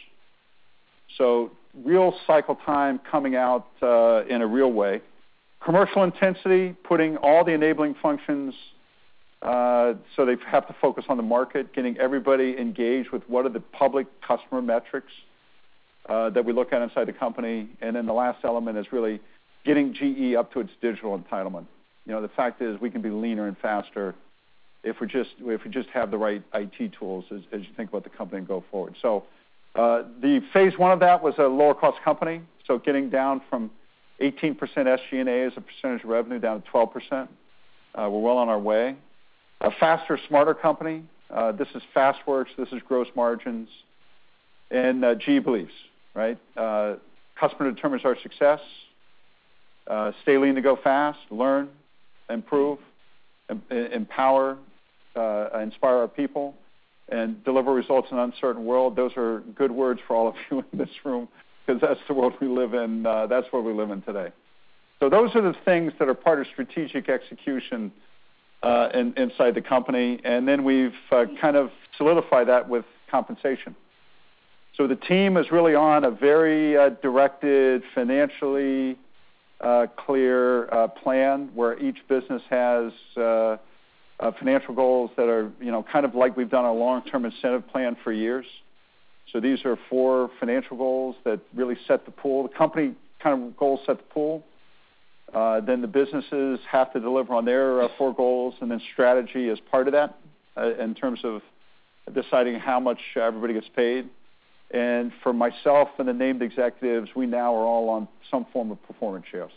So real cycle time coming out uh, in a real way. Commercial intensity, putting all the enabling functions uh, so they have to focus on the market, getting everybody engaged with what are the public customer metrics uh, that we look at inside the company. And then the last element is really getting G E up to its digital entitlement. You know, the fact is we can be leaner and faster if we just if we just have the right I T tools as, as you think about the company and go forward. So uh, the phase one of that was a lower cost company. So getting down from eighteen percent S G and A as a percentage of revenue down to twelve percent. Uh, we're well on our way. A faster, smarter company. Uh, this is FastWorks. This is gross margins. And uh, G E believes, right? Uh, customer determines our success. Uh, stay lean to go fast. Learn, improve, em- empower, uh, inspire our people, and deliver results in an uncertain world. Those are good words for all of you in this room because that's the world we live in. Uh, that's what we live in today. So those are the things that are part of strategic execution uh, in, inside the company. And then we've uh, kind of solidified that with compensation. So the team is really on a very uh, directed, financially uh, clear uh, plan where each business has uh, uh, financial goals that are, you know, kind of like we've done a long-term incentive plan for years. So these are four financial goals that really set the pool. The company kind of goals set the pool. Uh, then the businesses have to deliver on their uh, four goals, and then strategy is part of that uh, in terms of deciding how much everybody gets paid. And for myself and the named executives, we now are all on some form of performance shares.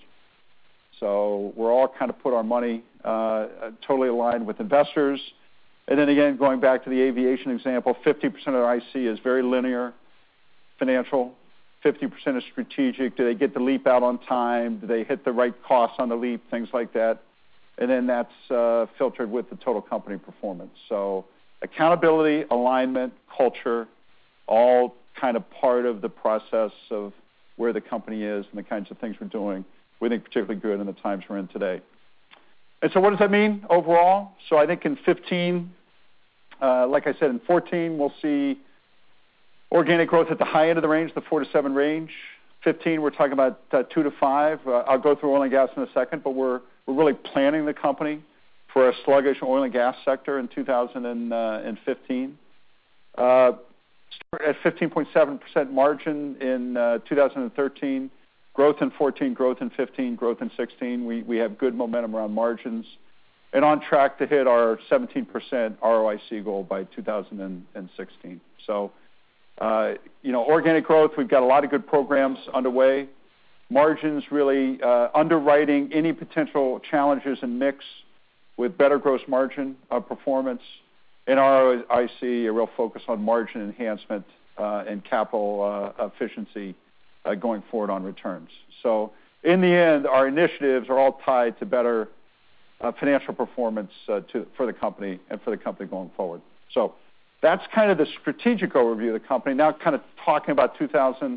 So we're all kind of put our money uh, totally aligned with investors. And then again, going back to the aviation example, fifty percent of our I C is very linear, financial. fifty percent is strategic. Do they get the leap out on time? Do they hit the right costs on the leap? Things like that. And then that's uh, filtered with the total company performance. So accountability, alignment, culture, all kind of part of the process of where the company is and the kinds of things we're doing. We think particularly good in the times we're in today. And so what does that mean overall? So I think in fifteen, uh, like I said, in fourteen, we'll see organic growth at the high end of the range, the four to seven range. fifteen, we're talking about uh, two to five. Uh, I'll go through oil and gas in a second, but we're we're really planning the company for a sluggish oil and gas sector in two thousand fifteen. Uh, start at fifteen point seven percent margin in uh, two thousand thirteen. Growth in fourteen, growth in fifteen, growth in sixteen. We we have good momentum around margins, and on track to hit our seventeen percent R O I C goal by two thousand sixteen. So. Uh, you know, organic growth, we've got a lot of good programs underway. Margins really uh, underwriting any potential challenges in mix with better gross margin uh, performance. And R O I C, a real focus on margin enhancement uh, and capital uh, efficiency uh, going forward on returns. So in the end, our initiatives are all tied to better uh, financial performance uh, to, for the company and for the company going forward. So that's kind of the strategic overview of the company. Now kind of talking about two thousand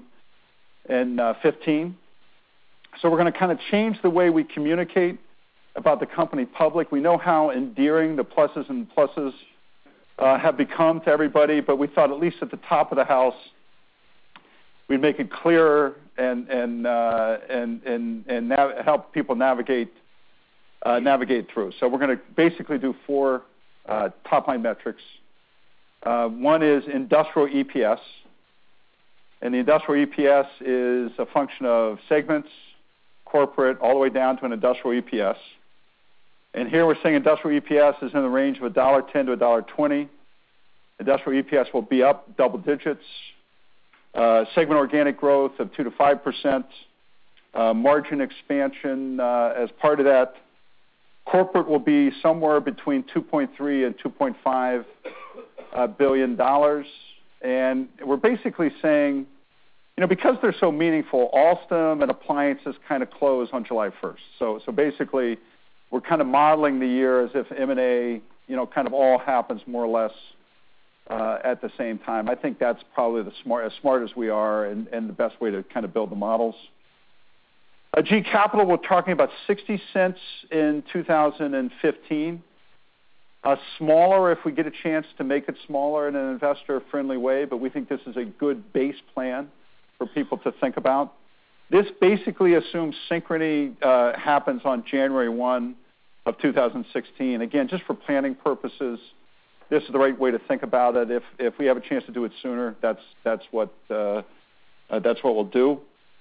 fifteen. So we're going to kind of change the way we communicate about the company public. We know how endearing the pluses and pluses uh, have become to everybody, but we thought at least at the top of the house, we'd make it clearer and and uh, and and, and nav- help people navigate uh, navigate through. So we're going to basically do four uh, top-line metrics. Uh, one is industrial E P S, and the industrial E P S is a function of segments, corporate, all the way down to an industrial E P S. And here we're saying industrial E P S is in the range of one dollar ten to one dollar twenty. Industrial E P S will be up double digits. Uh, segment organic growth of two to five percent. Uh, margin expansion uh, as part of that. Corporate will be somewhere between two point three and two point five uh, billion dollars. And we're basically saying, you know, because they're so meaningful, Alstom and Appliances kind of close on July first. So, so basically, we're kind of modeling the year as if M and A, you know, kind of all happens more or less uh, at the same time. I think that's probably the smart, as smart as we are, and, and the best way to kind of build the models. Uh, G Capital, we're talking about sixty cents in two thousand fifteen. Uh, smaller if we get a chance to make it smaller in an investor-friendly way, but we think this is a good base plan for people to think about. This basically assumes Synchrony uh, happens on January first of two thousand sixteen. Again, just for planning purposes, this is the right way to think about it. If if we have a chance to do it sooner, that's that's what uh, uh, that's what we'll do.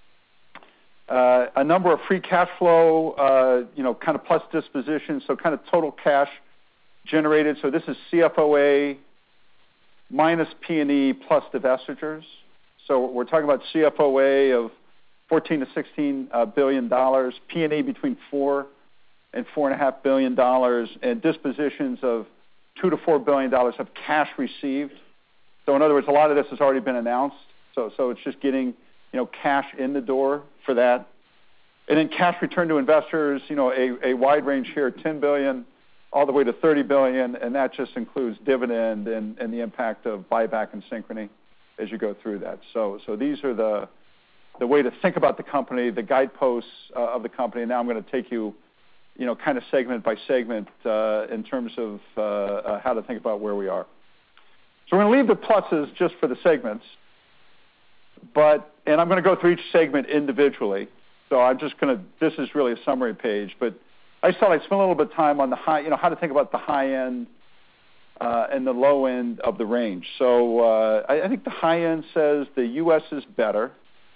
Uh, a number of free cash flow, uh, you know, kind of plus dispositions, so kind of total cash generated. So this is C F O A minus P and E plus divestitures. So we're talking about C F O A of fourteen to sixteen uh, billion dollars, P and E between four and four and a half billion dollars, and dispositions of two to four billion dollars of cash received. So in other words, a lot of this has already been announced. So so it's just getting, you know, cash in the door for that. And then cash return to investors, you know, a, a wide range here, ten billion dollars all the way to thirty billion dollars, and that just includes dividend and, and the impact of buyback and Synchrony as you go through that. So so these are the the way to think about the company, the guideposts uh, of the company. And now I'm going to take you, you know, kind of segment by segment uh, in terms of uh, uh, how to think about where we are. So we're going to leave the pluses just for the segments. But, and I'm going to go through each segment individually. So I'm just going to, this is really a summary page, but I just thought I'd spend a little bit of time on the high, you know, how to think about the high end uh, and the low end of the range. So uh, I, I think the high end says the U S is better.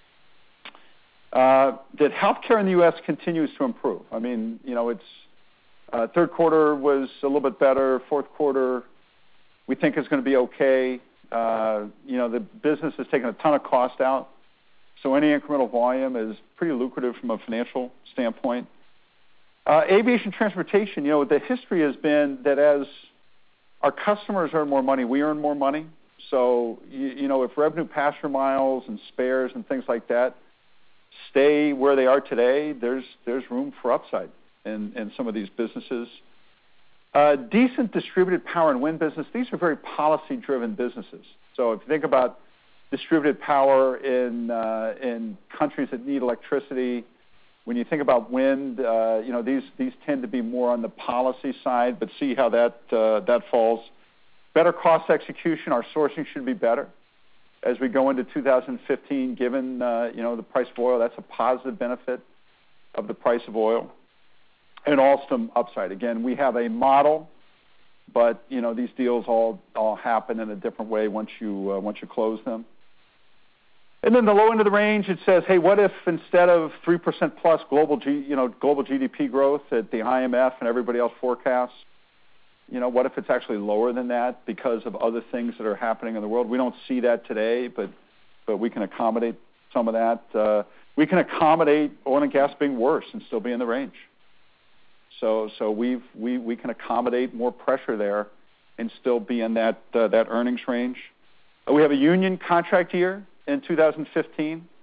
Uh, that healthcare in the U S continues to improve. I mean, you know, it's, uh, third quarter was a little bit better. Fourth quarter, we think is going to be okay. Uh, you know, the business has taken a ton of cost out, so any incremental volume is pretty lucrative from a financial standpoint. Uh, aviation transportation, you know, the history has been that as our customers earn more money, we earn more money. So, you, you know, if revenue passenger miles and spares and things like that stay where they are today, there's there's room for upside in, in some of these businesses. Uh, decent distributed power and wind business, these are very policy-driven businesses. So if you think about distributed power in uh, in countries that need electricity, when you think about wind, uh, you know, these these tend to be more on the policy side, but see how that uh, that falls. Better cost execution, our sourcing should be better as we go into two thousand fifteen, given uh, you know, the price of oil. That's a positive benefit of the price of oil. And Alstom upside. Again, we have a model, but you know, these deals all all happen in a different way once you uh, once you close them. And then the low end of the range, it says, hey, what if instead of three percent plus global G, you know, global G D P growth that the I M F and everybody else forecasts, you know, what if it's actually lower than that because of other things that are happening in the world? We don't see that today, but but we can accommodate some of that. Uh, we can accommodate oil and gas being worse and still be in the range. So so we've, we we can accommodate more pressure there and still be in that uh, that earnings range. Uh, we have a union contract year in two thousand fifteen,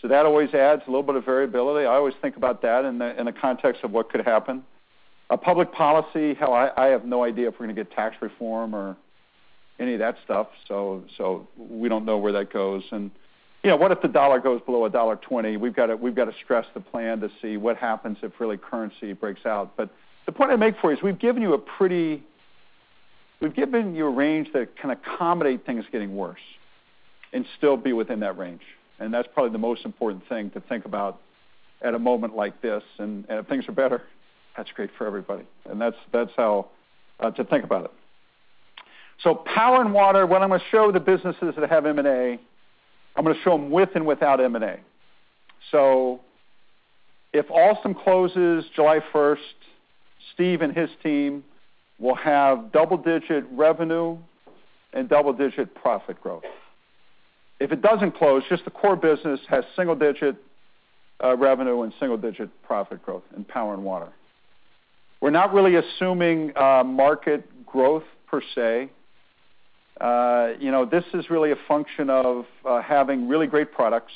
So that always adds a little bit of variability. I always think about that in the, in the context of what could happen. Uh, public policy, hell, I, I have no idea if we're going to get tax reform or any of that stuff. So so we don't know where that goes. And you know, what if the dollar goes below a dollar twenty? We've got to we've got to stress the plan to see what happens if really currency breaks out. But the point I make for you is we've given you a pretty we've given you a range that can accommodate things getting worse and still be within that range. And that's probably the most important thing to think about at a moment like this. And, and if things are better, that's great for everybody. And that's that's how uh, to think about it. So power and water, when I'm going to show the businesses that have M and A, I'm going to show them with and without M and A. So if Alstom closes July first, Steve and his team will have double-digit revenue and double-digit profit growth. If it doesn't close, just the core business has single-digit uh, revenue and single-digit profit growth in power and water. We're not really assuming uh, market growth per se. Uh, you know, this is really a function of uh, having really great products.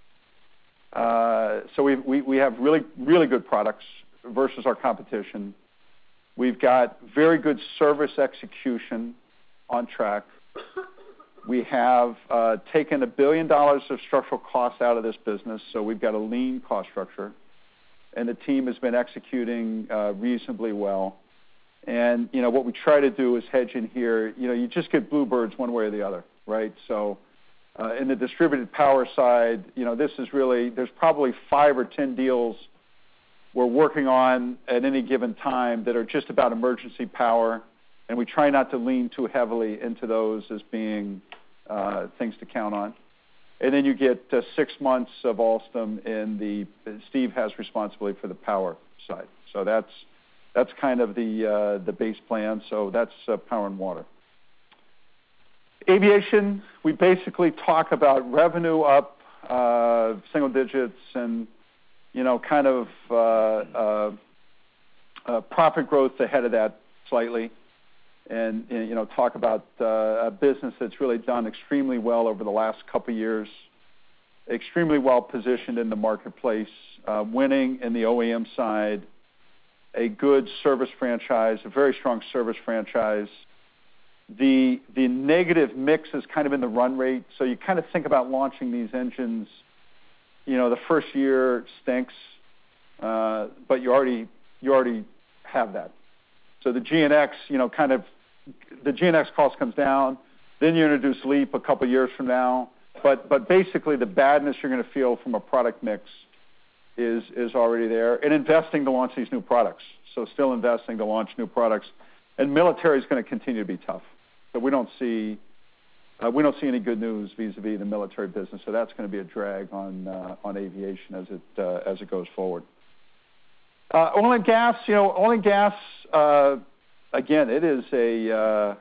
Uh, so we, we we have really really good products versus our competition. We've got very good service execution on track. We have uh, taken a billion dollars of structural costs out of this business, so we've got a lean cost structure, and the team has been executing uh, reasonably well. And, you know, what we try to do is hedge in here. You know, you just get bluebirds one way or the other, right? So uh, in the distributed power side, you know, this is really, there's probably five or ten deals we're working on at any given time that are just about emergency power, and we try not to lean too heavily into those as being uh, things to count on. And then you get uh, six months of Alstom in the, Steve has responsibility for the power side. So that's, That's kind of the uh, the base plan, so that's uh, power and water. Aviation, we basically talk about revenue up uh, single digits and, you know, kind of uh, uh, uh, profit growth ahead of that slightly. And, and you know, talk about uh, a business that's really done extremely well over the last couple of years, extremely well positioned in the marketplace, uh, winning in the O E M side, a good service franchise, a very strong service franchise. The the negative mix is kind of in the run rate, so you kind of think about launching these engines. You know, the first year stinks, uh, but you already you already have that. So the G N X, you know, kind of the G N X cost comes down. Then you introduce LEAP a couple years from now, but but basically the badness you're going to feel from a product mix is is already there, and investing to launch these new products. So still investing to launch new products, and military is going to continue to be tough. So we don't see uh, we don't see any good news vis-a-vis the military business. So that's going to be a drag on uh, on aviation as it uh, as it goes forward. Uh, oil and gas, you know, oil and gas. Uh, again, it is a, uh,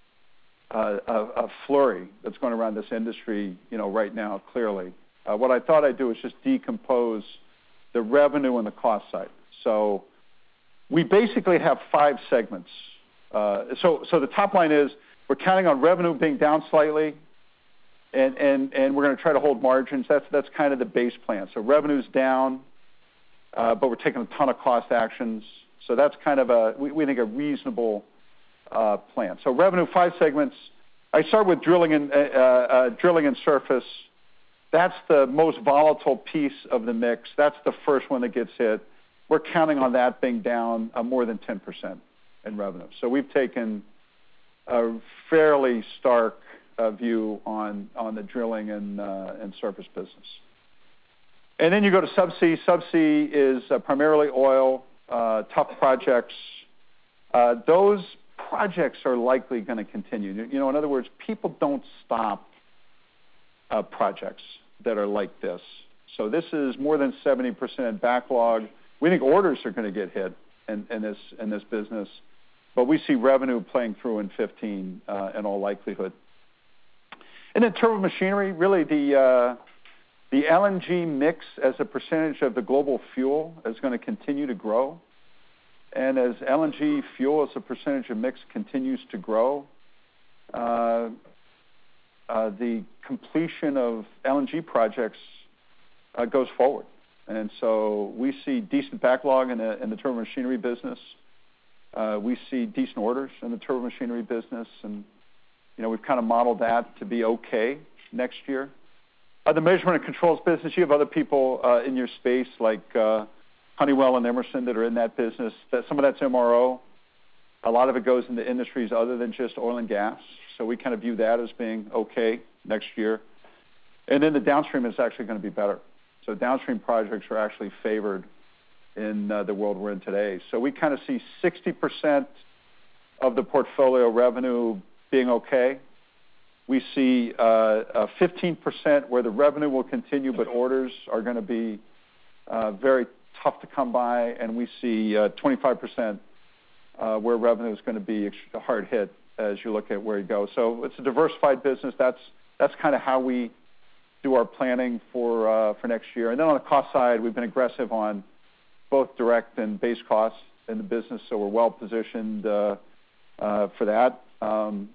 a a flurry that's going around this industry, you know, right now. Clearly, uh, what I thought I'd do is just decompose the revenue and the cost side. So we basically have five segments. Uh, so, so the top line is we're counting on revenue being down slightly, and, and, and we're going to try to hold margins. That's, that's kind of the base plan. So revenue's down, uh, but we're taking a ton of cost actions. So that's kind of a, we, we think, a reasonable uh, plan. So revenue, five segments. I start with drilling and, uh, uh, drilling and surface. That's the most volatile piece of the mix. That's the first one that gets hit. We're counting on that being down uh, more than ten percent in revenue. So we've taken a fairly stark uh, view on, on the drilling and, uh, and surface business. And then you go to subsea. Subsea is uh, primarily oil, uh, tough projects. Uh, those projects are likely going to continue. You know, in other words, people don't stop uh, projects that are like this. So this is more than seventy percent backlog. We think orders are going to get hit in, in this in this business, but we see revenue playing through in fifteen uh, in all likelihood. And then turbo machinery, really the uh, the L N G mix as a percentage of the global fuel is going to continue to grow. And as L N G fuel as a percentage of mix continues to grow, uh, uh, the completion of L N G projects uh, goes forward. And so we see decent backlog in the, in the turbo machinery business. Uh, we see decent orders in the turbo machinery business, and you know we've kind of modeled that to be okay next year. Uh, the measurement and controls business, you have other people uh, in your space like uh, Honeywell and Emerson that are in that business. That some of that's M R O. A lot of it goes into industries other than just oil and gas. So we kind of view that as being okay next year. And then the downstream is actually going to be better. So downstream projects are actually favored in uh, the world we're in today. So we kind of see sixty percent of the portfolio revenue being okay. We see uh, uh, fifteen percent where the revenue will continue, but orders are going to be uh, very tough to come by, and we see uh, twenty-five percent uh, where revenue is going to be a hard hit as you look at where you go. So it's a diversified business. That's that's kind of how we do our planning for uh, for next year. And then on the cost side, we've been aggressive on both direct and base costs in the business, so we're well positioned uh, uh, for that. Um,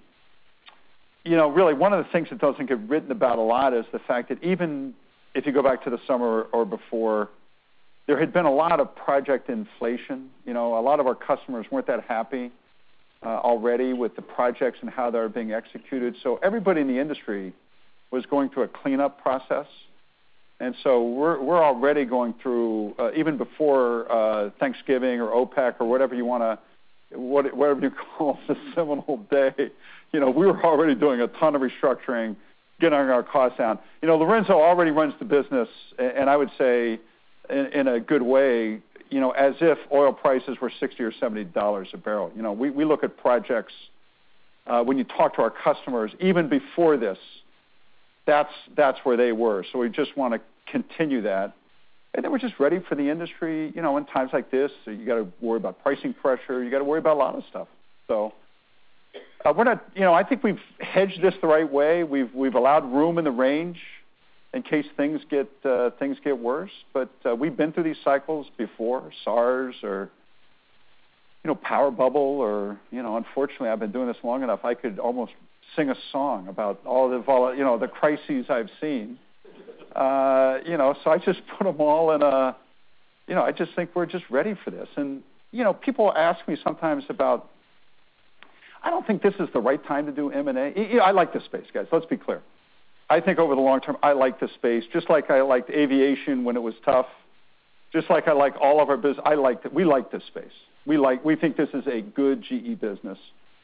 you know, really, one of the things that doesn't get written about a lot is the fact that even if you go back to the summer or before, there had been a lot of project inflation. You know, a lot of our customers weren't that happy uh, already with the projects and how they're being executed. So everybody in the industry was going through a cleanup process. And so we're we're already going through, uh, even before uh, Thanksgiving or OPEC or whatever you want to, what, whatever you call the Seminole Day, you know, we were already doing a ton of restructuring, getting our costs down. You know, Lorenzo already runs the business, and I would say in, in a good way, you know, as if oil prices were sixty or seventy dollars a barrel. You know, we, we look at projects, uh, when you talk to our customers, even before this, that's that's where they were. So we just want to continue that. And then we're just ready for the industry. You know, in times like this, so you got to worry about pricing pressure. You got to worry about a lot of stuff. So uh, we're not, you know, I think we've hedged this the right way. We've we've allowed room in the range in case things get uh, things get worse. But uh, we've been through these cycles before, SARS or, you know, power bubble or, you know, unfortunately, I've been doing this long enough. I could almost sing a song about all the, vol- you know, the crises I've seen. Uh, you know, so I just put them all in a, you know, I just think we're just ready for this. And, you know, people ask me sometimes about, I don't think this is the right time to do M and A. You know, I like this space, guys. Let's be clear. I think over the long term, I like this space, just like I liked aviation when it was tough, just like I like all of our business. I like it. We like this space. We like, we think this is a good G E business.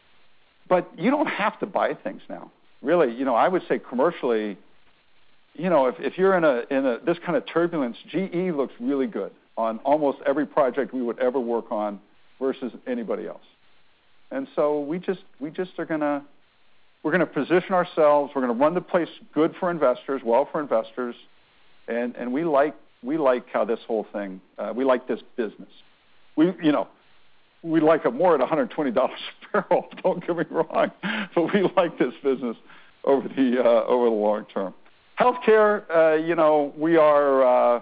But you don't have to buy things now. Really, you know, I would say commercially, you know, if, if you're in a in a this kind of turbulence, G E looks really good on almost every project we would ever work on versus anybody else. And so we just we just are gonna we're gonna position ourselves, we're gonna run the place good for investors, well for investors, and, and we like we like how this whole thing uh, we like this business. We you know we like it more at one hundred twenty dollars a barrel. Don't get me wrong, but we like this business over the uh, over the long term. Healthcare, uh, you know, we are uh,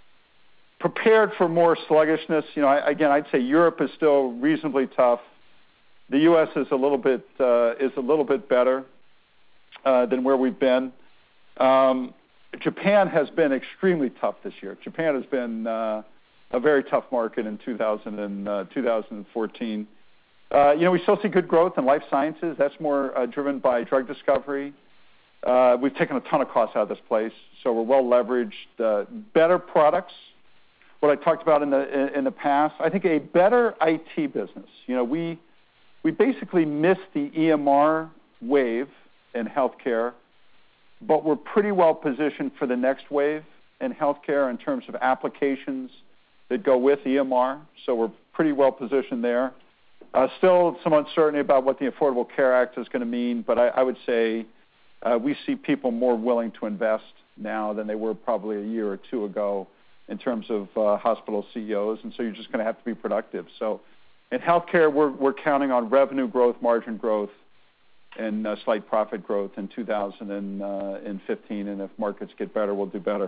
prepared for more sluggishness. You know, I, again, I'd say Europe is still reasonably tough. The U S is a little bit uh, is a little bit better uh, than where we've been. Um, Japan has been extremely tough this year. Japan has been uh, a very tough market in two thousand and, uh, two thousand fourteen. Uh, you know, we still see good growth in life sciences. That's more uh, driven by drug discovery. Uh, we've taken a ton of costs out of this place, so we're well leveraged. Uh, better products, what I talked about in the in, in the past. I think a better I T business. You know, we we basically missed the E M R wave in healthcare, but we're pretty well positioned for the next wave in healthcare in terms of applications that go with E M R. So we're pretty well positioned there. Uh, still some uncertainty about what the Affordable Care Act is going to mean, but I, I would say uh, we see people more willing to invest now than they were probably a year or two ago in terms of uh, hospital C E Os, and so you're just going to have to be productive. So in healthcare, we're, we're counting on revenue growth, margin growth, and uh, slight profit growth in two thousand fifteen, and if markets get better, we'll do better.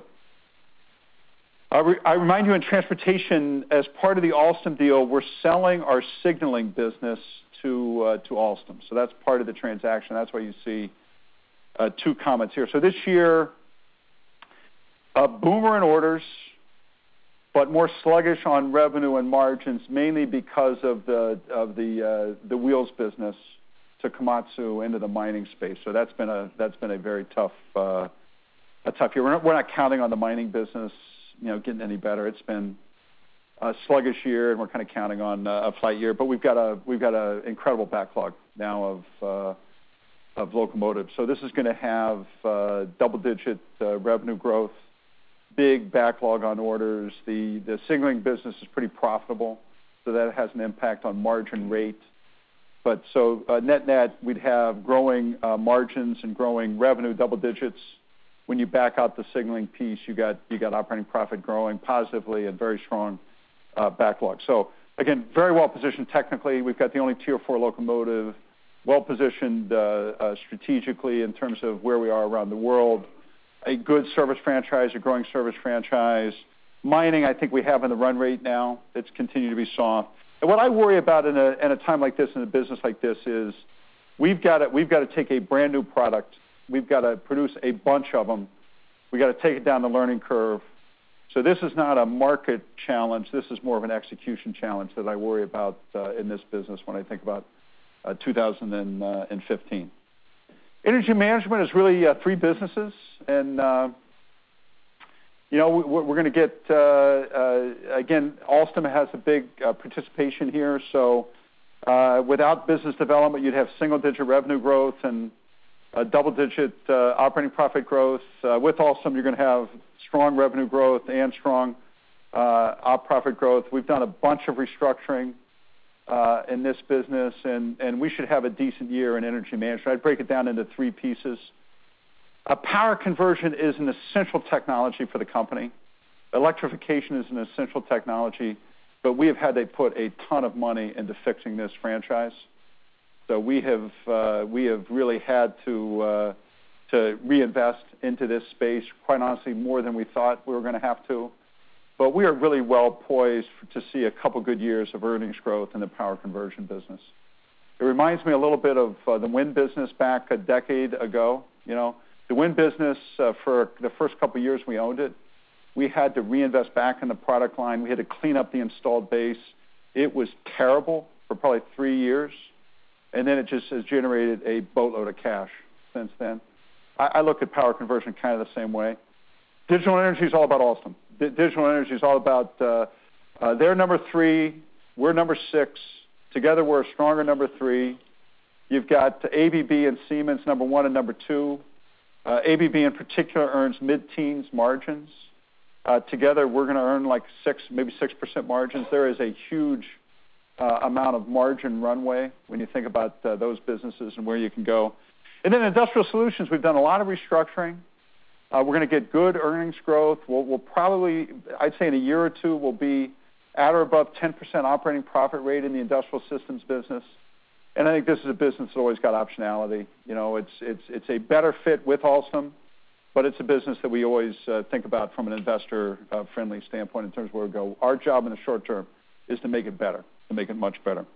I, re- I remind you in transportation, as part of the Alstom deal, we're selling our signaling business to uh, to Alstom. So that's part of the transaction. That's why you see uh, two comments here. So this year, A boomer in orders, but more sluggish on revenue and margins, mainly because of the of the uh, the wheels business to Komatsu into the mining space. So that's been a that's been a very tough uh, a tough year. We're not, we're not counting on the mining business, you know, getting any better. It's been a sluggish year, and we're kind of counting on uh, a flight year. But we've got a we've got an incredible backlog now of uh, of locomotives. So this is going to have uh, double-digit uh, revenue growth, big backlog on orders. The the signaling business is pretty profitable, so that has an impact on margin rate. But so uh, net net, we'd have growing uh, margins and growing revenue double digits. When you back out the signaling piece, you got you got operating profit growing positively and very strong uh, backlog. So again, very well positioned technically. We've got the only Tier four locomotive, well positioned uh, uh, strategically in terms of where we are around the world. A good service franchise, a growing service franchise. Mining, I think we have in the run rate now. It's continued to be soft. And what I worry about in a, in a time like this, in a business like this, is we've got to, we've got to take a brand new product. We've got to produce a bunch of them. We've got to take it down the learning curve. So this is not a market challenge. This is more of an execution challenge that I worry about uh, in this business when I think about uh, two thousand fifteen. Energy management is really uh, three businesses, and uh, you know we're, we're going to get uh, uh, again. Alstom has a big uh, participation here, so uh, without business development, you'd have single-digit revenue growth and uh, double-digit uh, operating profit growth. Uh, with Alstom, you're going to have strong revenue growth and strong uh, op profit growth. We've done a bunch of restructuring Uh, in this business, and, and we should have a decent year in energy management. I'd break it down into three pieces. Uh, power conversion is an essential technology for the company. Electrification is an essential technology, but we have had to put a ton of money into fixing this franchise. So we have uh, we have really had to uh, to reinvest into this space, quite honestly, more than we thought we were going to have to. But we are really well poised for, to see a couple good years of earnings growth in the power conversion business. It reminds me a little bit of uh, the wind business back a decade ago. You know, the wind business, uh, for the first couple years we owned it, we had to reinvest back in the product line. We had to clean up the installed base. It was terrible for probably three years, and then it just has generated a boatload of cash since then. I, I look at power conversion kind of the same way. Digital energy is all about Alstom. D- digital energy is all about, uh, uh, they're number three, we're number six. Together we're a stronger number three. You've got A B B and Siemens, number one and number two. Uh, A B B in particular earns mid-teens margins. Uh, together we're going to earn like six, maybe six percent margins. There is a huge uh, amount of margin runway when you think about uh, those businesses and where you can go. And then industrial solutions, we've done a lot of restructuring. Uh, we're going to get good earnings growth. We'll, we'll probably, I'd say in a year or two, we'll be at or above ten percent operating profit rate in the industrial systems business. And I think this is a business that's always got optionality. You know, it's it's it's a better fit with Alstom, but it's a business that we always uh, think about from an investor-friendly uh, standpoint in terms of where we go. Our job in the short term is to make it better, to make it much better.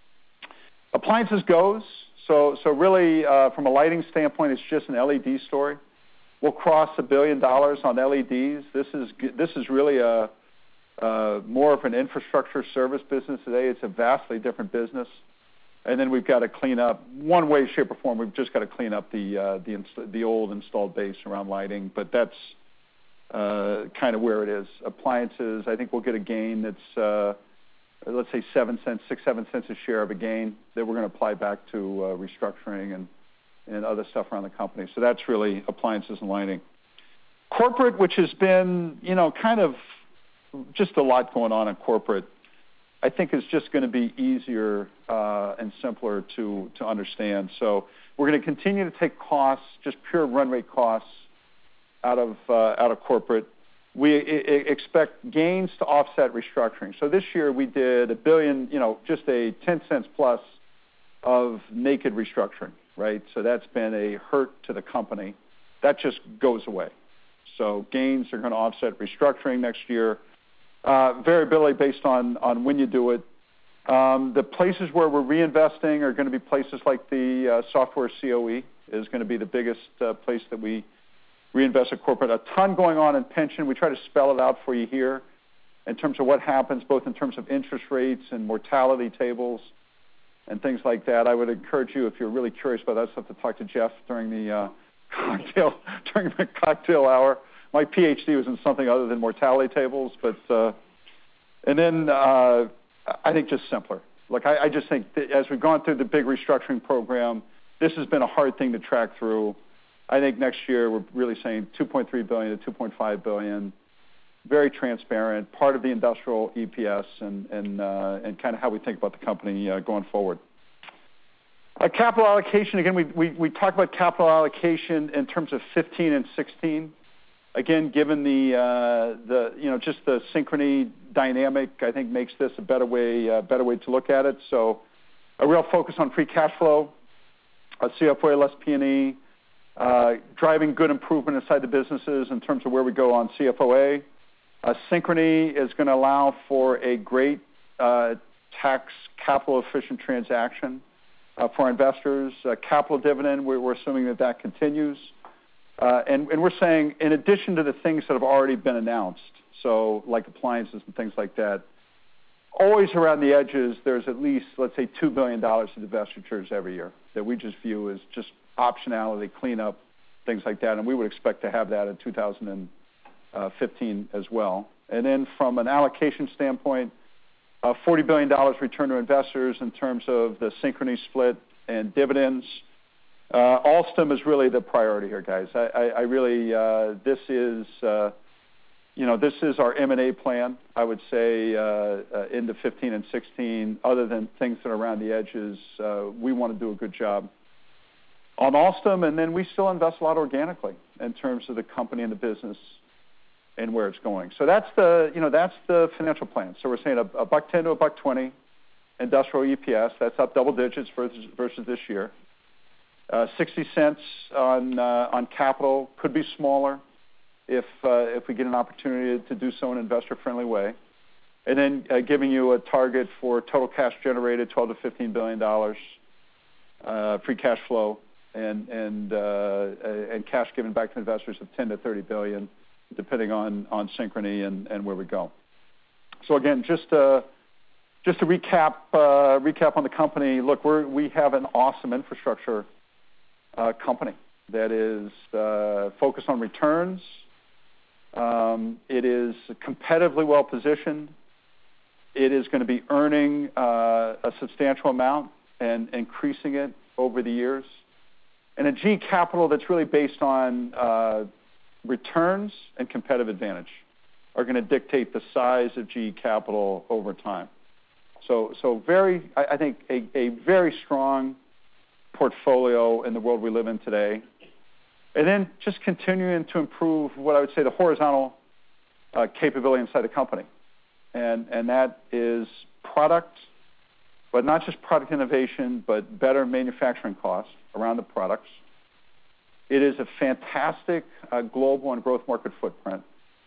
Appliances goes. So so really, uh, from a lighting standpoint, it's just an L E D story. We'll cross a billion dollars on L E Ds. This is this is really a uh, more of an infrastructure service business today. It's a vastly different business, and then we've got to clean up one way, shape, or form. We've just got to clean up the uh, the inst- the old installed base around lighting. But that's uh, kind of where it is. Appliances, I think we'll get a gain that's uh, let's say seven cents, six, seven cents a share of a gain that we're going to apply back to uh, restructuring and. and other stuff around the company. So that's really appliances and lighting. Corporate, which has been, you know, kind of just a lot going on in corporate, I think is just going to be easier uh, and simpler to, to understand. So we're going to continue to take costs, just pure run rate costs out of, uh, out of corporate. We I- expect gains to offset restructuring. So this year we did a billion, you know, just a ten cents plus of naked restructuring. Right, so that's been a hurt to the company. That just goes away. So gains are going to offset restructuring next year. Uh, variability based on, on when you do it. Um, the places where we're reinvesting are going to be places like the uh, software C O E is going to be the biggest uh, place that we reinvested corporate. A ton going on in pension. We try to spell it out for you here in terms of what happens, both in terms of interest rates and mortality tables and things like that. I would encourage you, if you're really curious about that stuff, to talk to Jeff during the uh, cocktail during the cocktail hour. My PhD was in something other than mortality tables, but uh, and then uh, I think just simpler. Look, I, I just think that as we've gone through the big restructuring program, this has been a hard thing to track through. I think next year we're really saying two point three billion dollars to two point five billion dollars. Very transparent, part of the industrial E P S, and and uh, and kind of how we think about the company uh, going forward. Uh, capital allocation, again, we, we we talk about capital allocation in terms of fifteen and sixteen. Again, given the uh, the you know just the Synchrony dynamic, I think makes this a better way uh, better way to look at it. So, a real focus on free cash flow, a C F O A less P and E, uh, driving good improvement inside the businesses in terms of where we go on C F O A. Uh, Synchrony is going to allow for a great uh, tax capital efficient transaction uh, for investors. Uh, capital dividend, we're, we're assuming that that continues. Uh, and, and we're saying, in addition to the things that have already been announced, so like appliances and things like that, always around the edges, there's at least, let's say, two billion dollars of divestitures every year that we just view as just optionality, cleanup, things like that. And we would expect to have that in two thousand fifteen as well. And then from an allocation standpoint, uh, forty billion dollars return to investors in terms of the Synchrony split and dividends. Uh, Alstom is really the priority here, guys. I, I, I really, uh, this is, uh, you know, this is our M and A plan, I would say, uh, uh, into fifteen and sixteen. Other than things that are around the edges, uh, we want to do a good job on Alstom, and then we still invest a lot organically in terms of the company and the business and where it's going. So that's the, you know, that's the financial plan. So we're saying a, a buck ten to a buck twenty industrial E P S. That's up double digits versus, versus this year. Uh, sixty cents on uh, on capital, could be smaller if uh, if we get an opportunity to do so in an investor-friendly way. And then uh, giving you a target for total cash generated, twelve to fifteen billion dollars, uh, free cash flow, and and uh, and cash given back to investors of ten to thirty billion, depending on on Synchrony and, and where we go. So again, just uh, just to recap uh, recap on the company. Look, we we have an awesome infrastructure uh, company that is uh, focused on returns. Um, it is competitively well positioned. It is going to be earning uh, a substantial amount and increasing it over the years. And a G E capital that's really based on uh, returns and competitive advantage are going to dictate the size of G E capital over time. So, so very, I, I think, a, a very strong portfolio in the world we live in today. And then just continuing to improve what I would say the horizontal uh, capability inside the company. And, and that is product, but not just product innovation, but better manufacturing costs around the products. It is a fantastic uh, global and growth market footprint.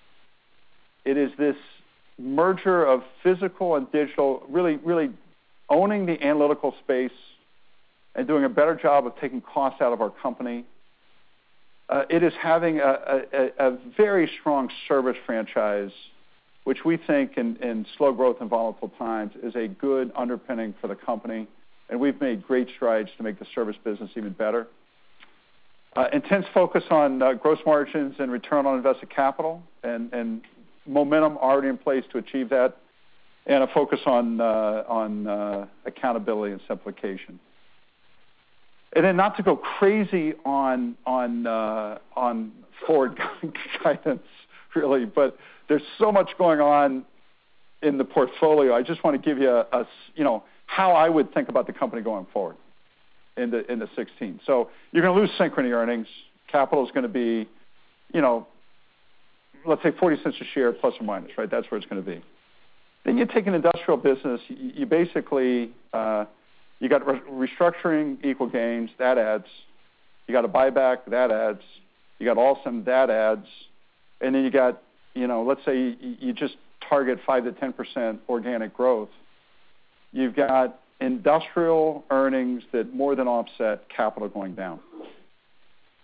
It is this merger of physical and digital, really, really owning the analytical space and doing a better job of taking costs out of our company. Uh, it is having a, a, a very strong service franchise, which we think in, in slow growth and volatile times is a good underpinning for the company. And we've made great strides to make the service business even better. Uh, intense focus on uh, gross margins and return on invested capital, and, and momentum already in place to achieve that, and a focus on, uh, on uh, accountability and simplification. And then not to go crazy on on uh, on forward guidance, really, but there's so much going on in the portfolio. I just want to give you a, a you know how I would think about the company going forward into into sixteen. So you're going to lose Synchrony earnings. Capital is going to be, you know, let's say forty cents a share plus or minus, right? That's where it's going to be. Then you take an industrial business. You, you basically uh, You got re- restructuring equal gains, that adds. You got a buyback, that adds. You got Alstom, that adds. And then you got, you know, let's say you, you just target five to ten percent organic growth. You've got industrial earnings that more than offset capital going down.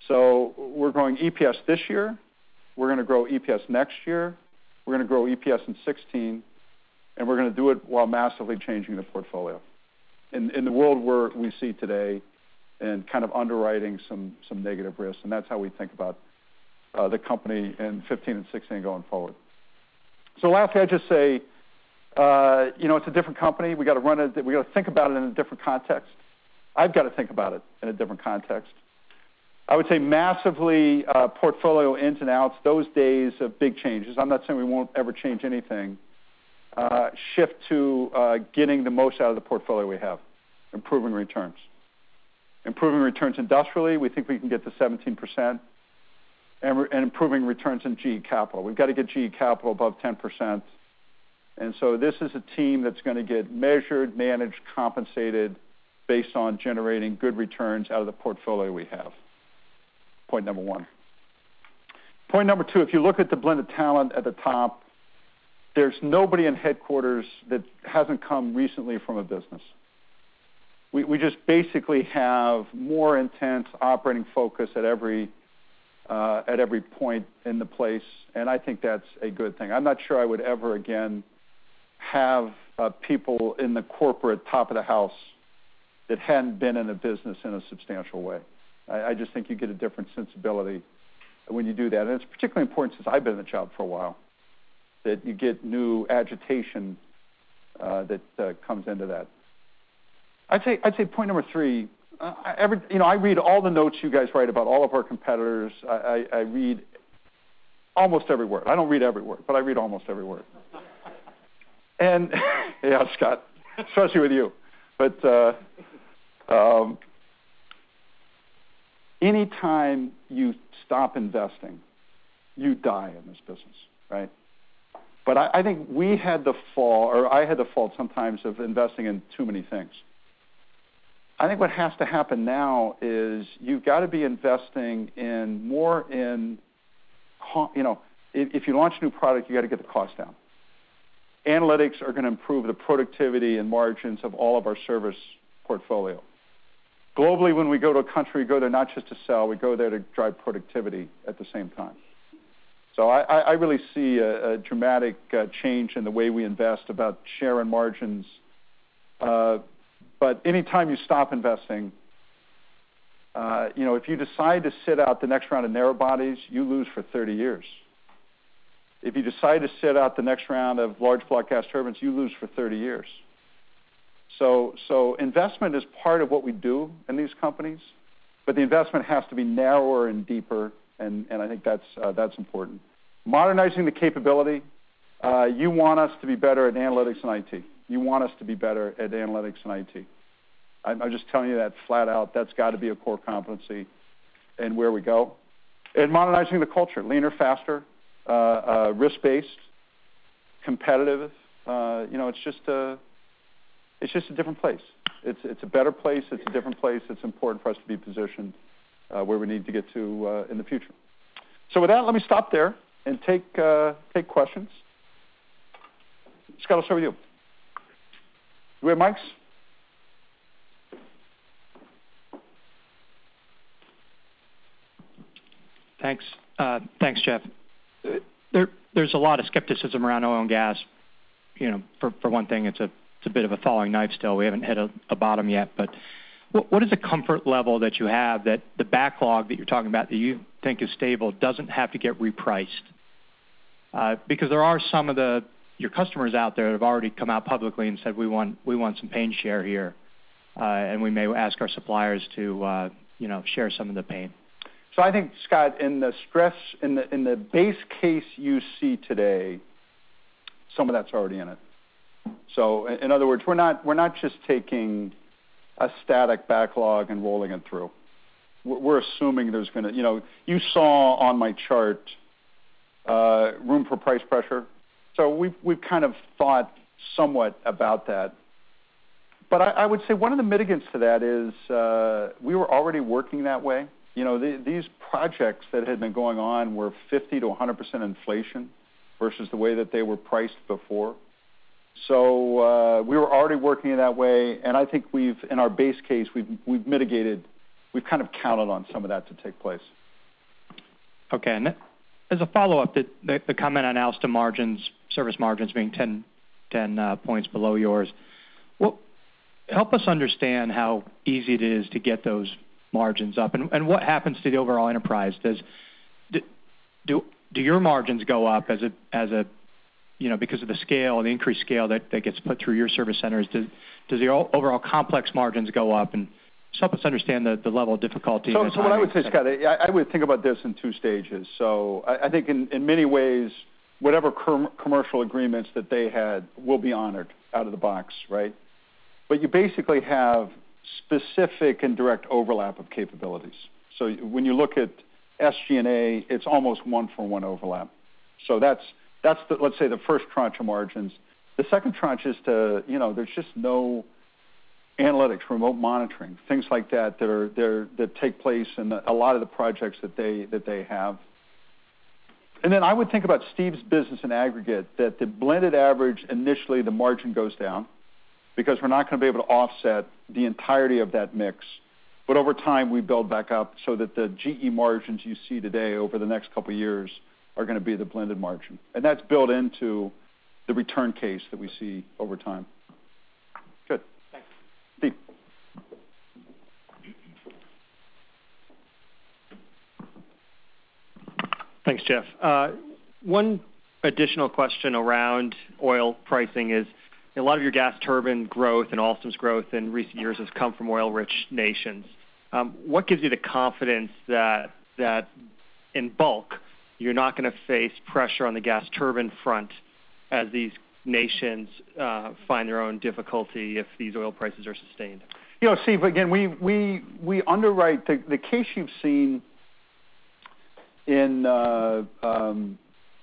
So we're growing E P S this year. We're going to grow E P S next year. We're going to grow E P S in sixteen, and we're going to do it while massively changing the portfolio. In, in the world where we see today, and kind of underwriting some, some negative risks, and that's how we think about uh, the company in fifteen and sixteen going forward. So lastly, I just say, uh, you know, it's a different company. We got to run it. We got to think about it in a different context. I've got to think about it in a different context. I would say massively uh, portfolio ins and outs. Those days of big changes. I'm not saying we won't ever change anything. Uh, shift to uh, getting the most out of the portfolio we have, improving returns. Improving returns industrially, we think we can get to seventeen percent, and, re- and improving returns in G E Capital. We've got to get G E Capital above ten percent. And so this is a team that's going to get measured, managed, compensated based on generating good returns out of the portfolio we have. Point number one. Point number two, if you look at the blended talent at the top, there's nobody in headquarters that hasn't come recently from a business. We, we just basically have more intense operating focus at every uh, at every point in the place, and I think that's a good thing. I'm not sure I would ever again have uh, people in the corporate top of the house that hadn't been in a business in a substantial way. I, I just think you get a different sensibility when you do that, and it's particularly important since I've been in the job for a while, that you get new agitation uh, that uh, comes into that. I'd say I'd say point number three. Uh, I, every, you know, I read all the notes you guys write about all of our competitors. I, I, I read almost every word. I don't read every word, but I read almost every word. And yeah, Scott, especially with you. But uh, um, anytime you stop investing, you die in this business, right? But I, I think we had the fall, or I had the fault sometimes of investing in too many things. I think what has to happen now is you've got to be investing in more in, you know, if, if you launch a new product, you got to get the cost down. Analytics are going to improve the productivity and margins of all of our service portfolio. Globally, when we go to a country, we go there not just to sell, we go there to drive productivity at the same time. So I, I really see a, a dramatic uh, change in the way we invest about share and margins. Uh, but anytime you stop investing, uh, you know, if you decide to sit out the next round of narrow bodies, you lose for thirty years. If you decide to sit out the next round of large block gas turbines, you lose for thirty years. So, so investment is part of what we do in these companies, but the investment has to be narrower and deeper, and, and I think that's uh, that's important. Modernizing the capability. Uh, you want us to be better at analytics and I T. You want us to be better at analytics and I T. I'm, I'm just telling you that flat out. That's got to be a core competency in where we go. And modernizing the culture. Leaner, faster, uh, uh, risk-based, competitive. Uh, you know, it's just a, it's just a different place. It's, it's a better place. It's a different place. It's important for us to be positioned uh, where we need to get to uh, in the future. So with that, let me stop there and take uh, take questions. Scott, I'll start with you. Do we have mics? Thanks. Uh, thanks, Jeff. There, there's a lot of skepticism around oil and gas. You know, for, for one thing, it's a it's a bit of a falling knife still. We haven't hit a, a bottom yet. But what, what is the comfort level that you have that the backlog that you're talking about that you think is stable doesn't have to get repriced? Uh, because there are some of the your customers out there that have already come out publicly and said we want we want some pain share here, uh, and we may ask our suppliers to uh, you know share some of the pain. So I think, Scott, in the stress in the in the base case you see today, some of that's already in it. So in other words, we're not we're not just taking a static backlog and rolling it through. We're, we're assuming there's going to, you know, you saw on my chart uh, room for price pressure. So we've, we've kind of thought somewhat about that. But I, I would say one of the mitigants to that is uh, we were already working that way. You know, the, these projects that had been going on were fifty to one hundred percent inflation versus the way that they were priced before. So uh, we were already working in that way, and I think we've, in our base case, we've, we've mitigated we've kind of counted on some of that to take place. Okay, and as a follow-up, the, the, the comment on Alstom margins, service margins being ten, ten uh, points below yours, well, help us understand how easy it is to get those margins up, and, and what happens to the overall enterprise. Does do, do do your margins go up as a as a you know, because of the scale, the increased scale that, that gets put through your service centers? Does does the overall complex margins go up? And just help us understand the, the level of difficulty. So, so what I would say, Scott, I, I would think about this in two stages. So I, I think in, in many ways, whatever com- commercial agreements that they had will be honored out of the box, right? But you basically have specific and direct overlap of capabilities. So when you look at S G and A, it's almost one-for-one overlap. So that's, that's the, let's say, the first tranche of margins. The second tranche is to, you know, there's just no analytics, remote monitoring, things like that that are there that take place in the, a lot of the projects that they that they have. And then I would think about Steve's business in aggregate, that the blended average, initially the margin goes down because we're not going to be able to offset the entirety of that mix. But over time, we build back up so that the G E margins you see today over the next couple of years are going to be the blended margin. And that's built into the return case that we see over time. Good. Thanks. Steve. Thanks, Jeff. Uh, one additional question around oil pricing is a lot of your gas turbine growth and Alstom's growth in recent years has come from oil-rich nations. Um, what gives you the confidence that that in bulk you're not going to face pressure on the gas turbine front as these nations uh, find their own difficulty if these oil prices are sustained? You know, Steve, again, we we we underwrite the, the case you've seen in uh, um,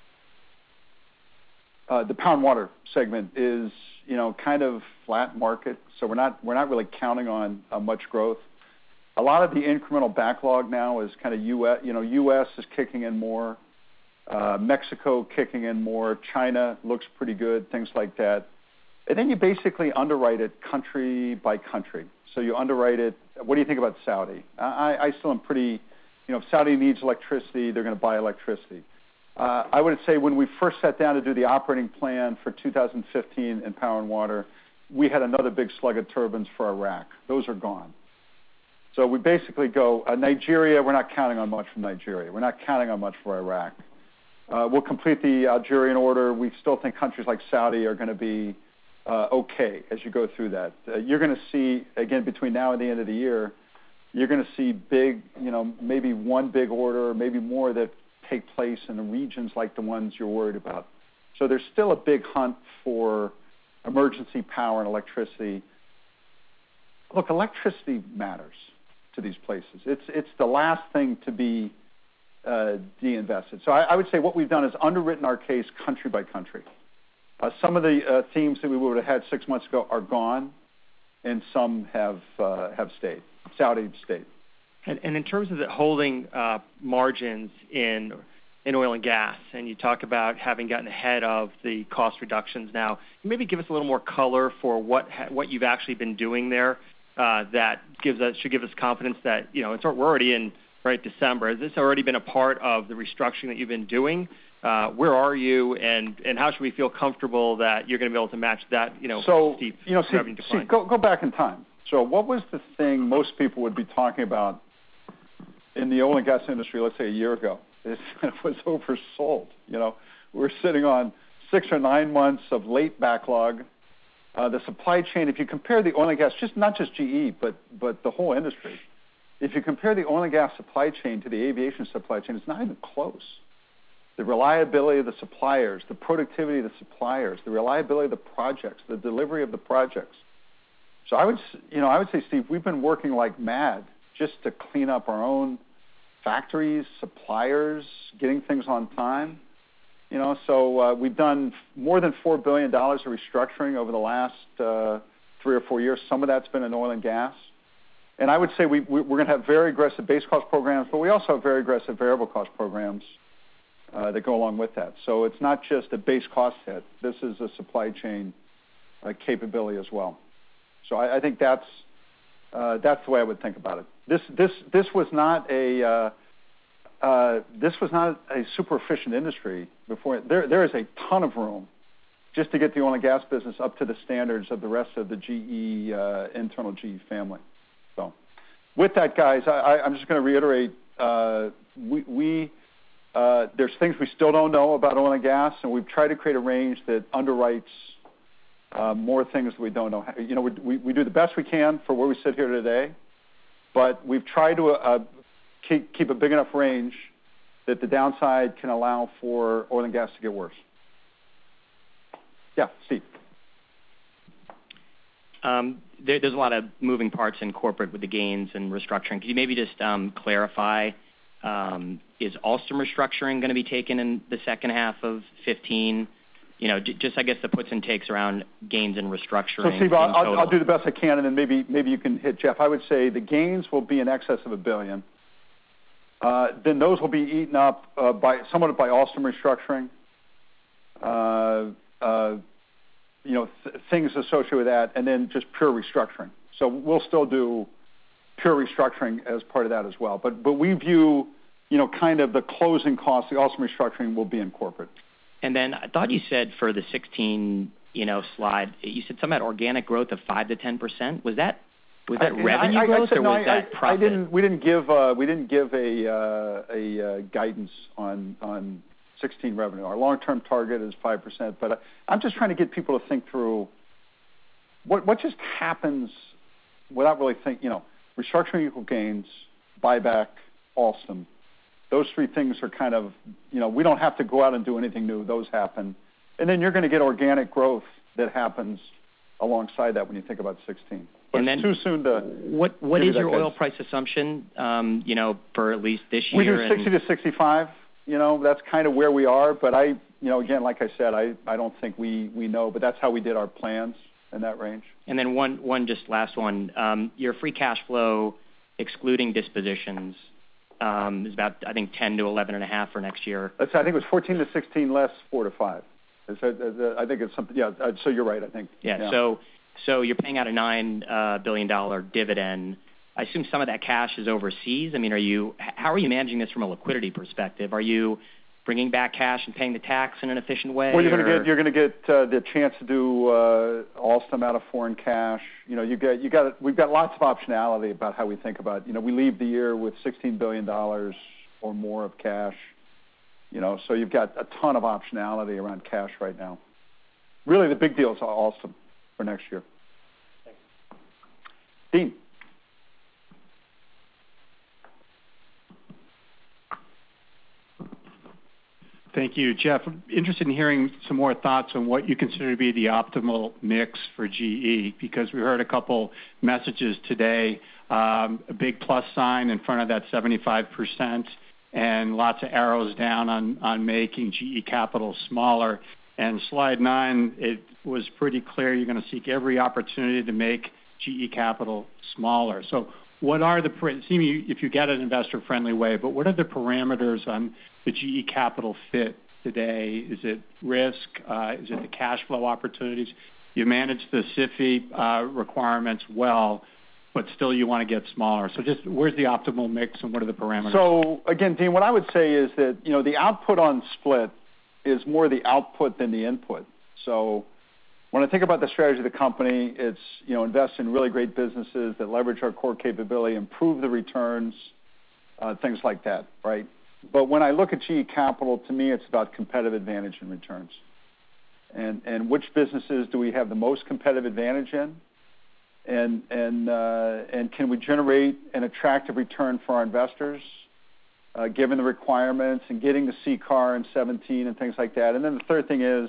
uh, the power and water segment is, you know, kind of flat market. So we're not we're not really counting on uh, much growth. A lot of the incremental backlog now is kind of U S. You know, U S is kicking in more, uh, Mexico kicking in more, China looks pretty good, things like that. And then you basically underwrite it country by country. So you underwrite it. What do you think about Saudi? I, I still am pretty. You know, if Saudi needs electricity, they're going to buy electricity. Uh, I would say when we first sat down to do the operating plan for two thousand fifteen in power and water, we had another big slug of turbines for Iraq. Those are gone. So we basically go, uh, Nigeria, we're not counting on much from Nigeria. We're not counting on much for Iraq. Uh, we'll complete the Algerian order. We still think countries like Saudi are going to be uh, okay as you go through that. Uh, you're going to see, again, between now and the end of the year, you're going to see big, you know, maybe one big order, maybe more that take place in regions like the ones you're worried about. So there's still a big hunt for emergency power and electricity. Look, electricity matters to these places. It's it's the last thing to be uh, de-invested. So I, I would say what we've done is underwritten our case country by country. Uh, some of the uh, themes that we would have had six months ago are gone, and some have uh, have stayed. Saudi stayed. And, and in terms of the holding uh, margins in in oil and gas, and you talk about having gotten ahead of the cost reductions now, maybe give us a little more color for what ha- what you've actually been doing there uh, that gives us should give us confidence that, you know, it's, we're already in right December. Has this already been a part of the restructuring that you've been doing? Uh, where are you, and, and how should we feel comfortable that you're going to be able to match that, you know, so, steep you know, see, revenue decline? see, go, go back in time. So what was the thing most people would be talking about in the oil and gas industry, let's say a year ago? It was oversold. You know, we're sitting on six or nine months of late backlog. Uh, the supply chain, if you compare the oil and gas, just not just G E, but but the whole industry, if you compare the oil and gas supply chain to the aviation supply chain, it's not even close. The reliability of the suppliers, the productivity of the suppliers, the reliability of the projects, the delivery of the projects. So I would, you know, I would say, Steve, we've been working like mad just to clean up our own factories, suppliers, getting things on time. You know, so uh, we've done more than four billion dollars of restructuring over the last uh, three or four years. Some of that's been in oil and gas. And I would say we, we, we're going to have very aggressive base cost programs, but we also have very aggressive variable cost programs uh, that go along with that. So it's not just a base cost hit. This is a supply chain uh, capability as well. So I, I think that's uh, that's the way I would think about it. This this this was not a uh, uh, this was not a super efficient industry before. There there is a ton of room just to get the oil and gas business up to the standards of the rest of the G E uh, internal G E family. So, with that, guys, I, I'm just going to reiterate: uh, we, we uh, there's things we still don't know about oil and gas, and we've tried to create a range that underwrites uh, more things that we don't know. You know, we, we, we do the best we can for where we sit here today, but we've tried to uh, keep, keep a big enough range that the downside can allow for oil and gas to get worse. Yeah, Steve. Um, there, there's a lot of moving parts in corporate with the gains and restructuring. Could you maybe just um, clarify, um, is Alstom restructuring going to be taken in the second half of fifteen? You know, j- just I guess the puts and takes around gains and restructuring. So Steve, I'll, I'll, I'll do the best I can, and then maybe maybe you can hit Jeff. I would say the gains will be in excess of a billion. Uh, then those will be eaten up uh, by somewhat by Alstom restructuring. Uh, uh, you know, th- things associated with that, and then just pure restructuring. So we'll still do pure restructuring as part of that as well. But but we view, you know, kind of the closing costs, the Alstom restructuring will be in corporate. And then I thought you said for the sixteen, you know, slide, you said something about organic growth of five to ten percent. Was that was that I, revenue I, I, growth I said, or no, was I, that I, profit? I didn't. We didn't give. Uh, we didn't give a uh, a uh, guidance on on sixteen revenue. Our long-term target is five percent. But I, I'm just trying to get people to think through what what just happens without really thinking. You know, restructuring equal gains, buyback, Alstom. Those three things are kind of, you know, we don't have to go out and do anything new. Those happen. And then you're going to get organic growth that happens alongside that when you think about sixteen. But and then it's too soon to. What What is your guys. oil price assumption, um, you know, for at least this year? We do sixty to sixty-five. You know, that's kind of where we are. But I, you know, again, like I said, I, I don't think we, we know. But that's how we did our plans in that range. And then one, one just last one. Um, your free cash flow, excluding dispositions, Um, is about, I think, ten to eleven and a half for next year. That's, I think it was fourteen to sixteen less, four to five. Is that, uh, I think it's something. Yeah. Uh, so you're right. I think. Yeah. yeah. So, so you're paying out a nine uh, billion dollar dividend. I assume some of that cash is overseas. I mean, are you? How are you managing this from a liquidity perspective? Are you bringing back cash and paying the tax in an efficient way? Well, you're going to get you're going to get uh, the chance to do uh, Alstom out of foreign cash. You know, you get you got we've got lots of optionality about how we think about. You know, we leave the year with sixteen billion dollars or more of cash. You know, so you've got a ton of optionality around cash right now. Really, the big deal is Alstom for next year. Thanks. Dean. Thank you, Jeff. I'm interested in hearing some more thoughts on what you consider to be the optimal mix for G E, because we heard a couple messages today, um, a big plus sign in front of that seventy-five percent, and lots of arrows down on, on making G E Capital smaller. And slide nine, it was pretty clear you're going to seek every opportunity to make G E Capital smaller. So what are the, seem if you get an investor-friendly way, but what are the parameters on the G E Capital fit today? Is it risk? Uh, is it the cash flow opportunities? You manage the S I F I uh, requirements well, but still you want to get smaller. So just where's the optimal mix and what are the parameters? So again, Dean, what I would say is that, you know, the output on split is more the output than the input. So when I think about the strategy of the company, it's, you know, invest in really great businesses that leverage our core capability, improve the returns, uh, things like that, right? But when I look at G E Capital, to me, it's about competitive advantage and returns. And and which businesses do we have the most competitive advantage in? And and uh, and can we generate an attractive return for our investors, uh, given the requirements and getting the C C A R in seventeen and things like that? And then the third thing is,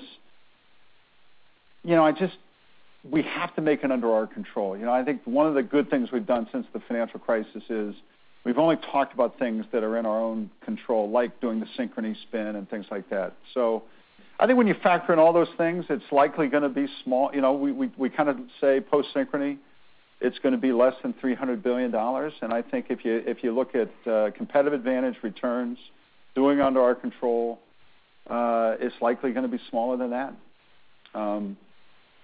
you know, I just, we have to make it under our control. You know, I think one of the good things we've done since the financial crisis is we've only talked about things that are in our own control, like doing the Synchrony spin and things like that. So I think when you factor in all those things, it's likely going to be small. You know, we, we, we kind of say post-Synchrony, it's going to be less than three hundred billion dollars. And I think if you, if you look at uh, competitive advantage, returns, doing under our control, uh, it's likely going to be smaller than that. Um,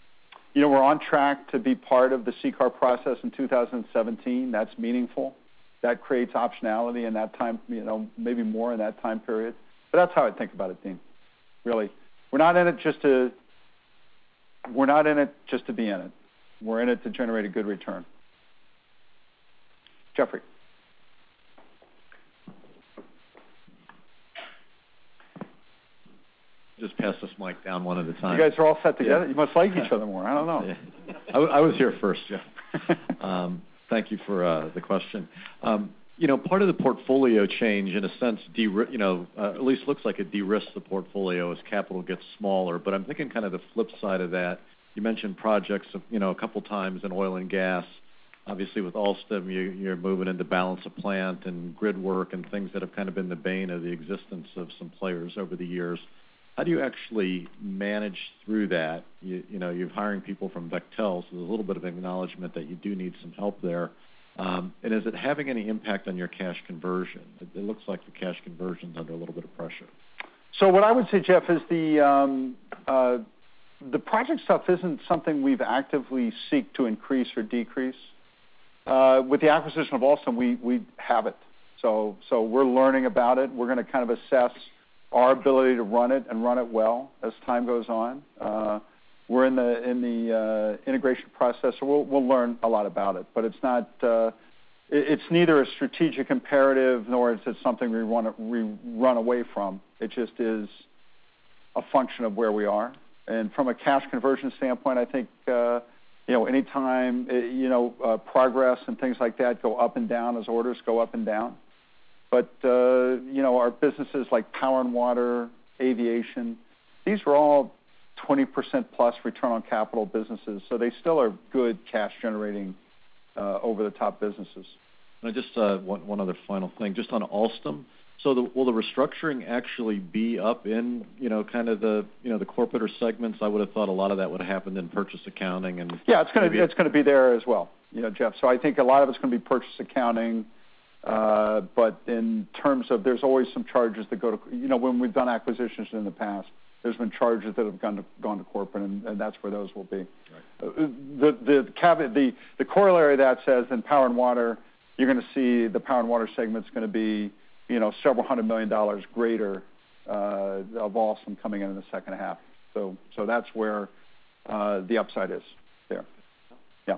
you know, we're on track to be part of the C C A R process in two thousand seventeen. That's meaningful. that creates optionality in that time, you know, maybe more in that time period. But that's how I think about it, Dean. Really, we're not in it just to we're not in it just to be in it. We're in it to generate a good return. Jeffrey. Just pass this mic down one at a time. You guys are all set together? Yeah. You must like each other more. I don't know. Yeah. I, w- I was here first, Jeff. um, thank you for uh, the question. Um, you know, part of the portfolio change, in a sense, de- you know, uh, at least looks like it de-risks the portfolio as capital gets smaller. But I'm thinking kind of the flip side of that. You mentioned projects, you know, a couple times in oil and gas. Obviously, with Alstom, you, you're moving into balance of plant and grid work and things that have kind of been the bane of the existence of some players over the years. How do you actually manage through that? You, you know, you're hiring people from Bechtel, so there's a little bit of acknowledgement that you do need some help there. Um, and is it having any impact on your cash conversion? It, it looks like the cash conversion's under a little bit of pressure. So what I would say, Jeff, is the um, uh, the project stuff isn't something we've actively seek to increase or decrease. Uh, with the acquisition of Alstom, we we have it. So so we're learning about it. We're going to kind of assess our ability to run it and run it well as time goes on. Uh, we're in the in the uh, integration process, so we'll we'll learn a lot about it. But it's not uh, it, it's neither a strategic imperative nor is it something we want to we run away from. It just is a function of where we are. And from a cash conversion standpoint, I think uh, you know anytime uh, you know uh, progress and things like that go up and down as orders go up and down. But, uh, you know, our businesses like power and water, aviation, these are all twenty percent plus return on capital businesses. So they still are good cash generating uh, over-the-top businesses. And I just, uh, one, one other final thing, just on Alstom. So the, will the restructuring actually be up in, you know, kind of the, you know, the corporate or segments? I would have thought a lot of that would have happened in purchase accounting. And yeah, it's going to it's going to be there as well, you know, Jeff. So I think a lot of it's going to be purchase accounting. Uh, but in terms of, there's always some charges that go to, you know, when we've done acquisitions in the past, there's been charges that have gone to, gone to corporate, and, and that's where those will be. Right. Uh, the, the, caveat, the, the corollary of that says in power and water, you're going to see the power and water segment's going to be, you know, several hundred million dollars greater uh, of Alstom coming in in the second half. So, so that's where uh, the upside is there. Yeah.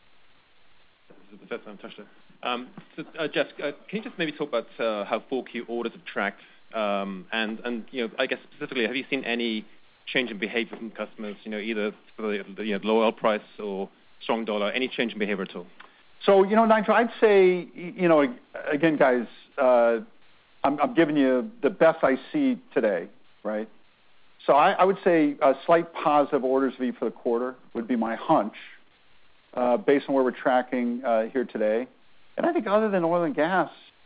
This is the first time I've touched it. Um, so, uh, Jeff, uh, can you just maybe talk about uh, how four Q orders have tracked? Um, and, and, you know, I guess specifically, have you seen any change in behavior from customers, you know, either for the, the you know, low oil price or strong dollar, any change in behavior at all? So, you know, Nigel, I'd say, you know, again, guys, uh, I'm, I'm giving you the best I see today, right? So I, I would say a slight positive orders V for the quarter would be my hunch, uh, based on where we're tracking uh, here today. And I think other than oil and gas,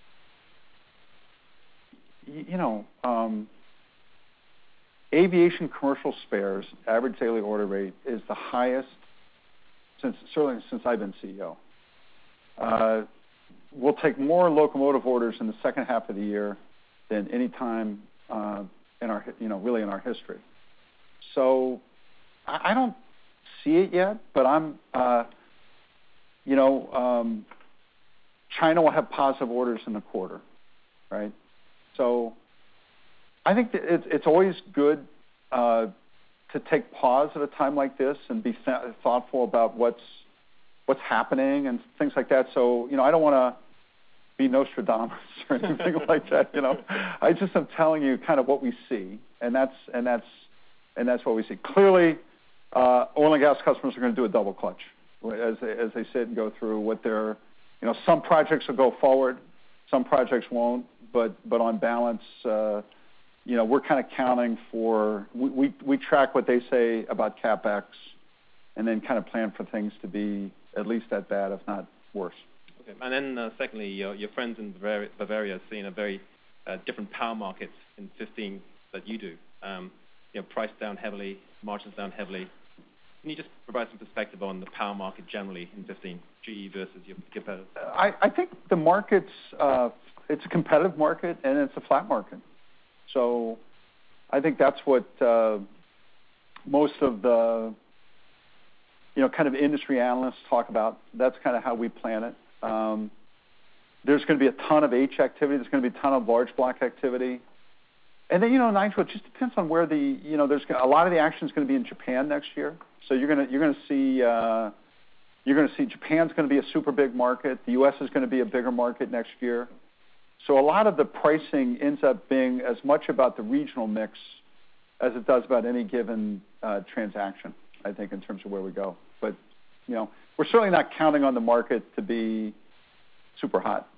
you, you know, um, aviation commercial spares average daily order rate is the highest since certainly since I've been C E O. Uh, we'll take more locomotive orders in the second half of the year than any time uh, in our, you know, really in our history. So I, I don't see it yet, but I'm, uh, you know. Um, China will have positive orders in the quarter, right? So I think that it's, it's always good uh, to take pause at a time like this and be th- thoughtful about what's what's happening and things like that. So, you know, I don't want to be Nostradamus or anything like that, you know. I just am telling you kind of what we see, and that's and that's and that's what we see. Clearly, uh, oil and gas customers are going to do a double clutch as they, as they sit and go through what they're. You know, some projects will go forward, some projects won't, but but on balance, uh, you know, we're kind of counting for, we, we, we track what they say about CapEx and then kind of plan for things to be at least that bad, if not worse. Okay. And then uh, secondly, your, your friends in Bavaria, Bavaria are seeing a very uh, different power market in fifteen that you do. Um, you know, price down heavily, margins down heavily. Can you just provide some perspective on the power market generally in fifteen, G E versus your competitors? I, I think the market's, uh, it's a competitive market and it's a flat market. So I think that's what uh, most of the, you know, kind of industry analysts talk about. That's kind of how we plan it. Um, There's going to be a ton of H activity. There's going to be a ton of large block activity. And then, you know, Nigel, it just depends on where the, you know, there's a lot of the action is going to be in Japan next year. So you're going to, you're going to see, uh, you're going to see Japan's going to be a super big market. The U S is going to be a bigger market next year. So a lot of the pricing ends up being as much about the regional mix as it does about any given uh, transaction, I think, in terms of where we go. But, you know, we're certainly not counting on the market to be super hot.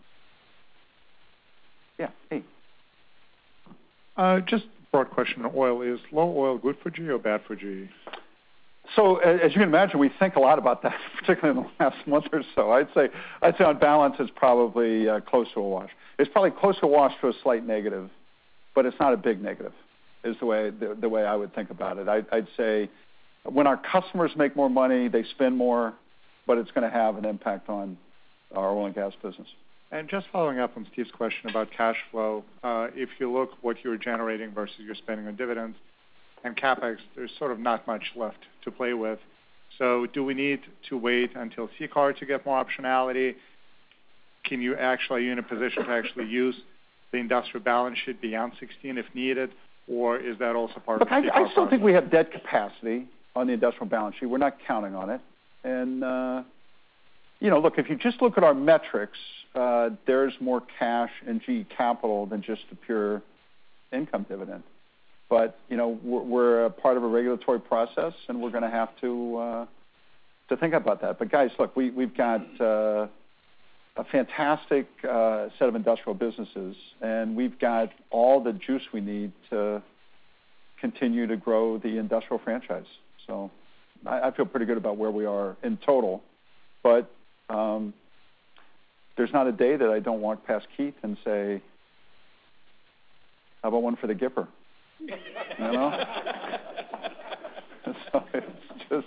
Yeah, hey. Uh, just broad question on oil. Is low oil good for G E or bad for G E? So as you can imagine, we think a lot about that, particularly in the last month or so. I'd say, I'd say on balance, it's probably uh, close to a wash. It's probably close to a wash to a slight negative, but it's not a big negative, is the way the, the way I would think about it. I, I'd say when our customers make more money, they spend more, but it's going to have an impact on our oil and gas business. And just following up on Steve's question about cash flow, uh, if you look what you're generating versus your spending on dividends and CapEx, there's sort of not much left to play with. So do we need to wait until C C A R to get more optionality? Can you actually, are you in a position to actually use the industrial balance sheet beyond sixteen if needed, or is that also part Look, of the C C A R I, I still process? think we have debt capacity on the industrial balance sheet. We're not counting on it. And, uh, you know, look, if you just look at our metrics, uh, there's more cash in G E Capital than just the pure income dividend. But, you know, we're, we're a part of a regulatory process, and we're going to have to uh, to think about that. But, guys, look, we, we've got uh, a fantastic uh, set of industrial businesses, and we've got all the juice we need to continue to grow the industrial franchise. So I, I feel pretty good about where we are in total. But um, there's not a day that I don't walk past Keith and say, how about one for the Gipper? You know? So it's just...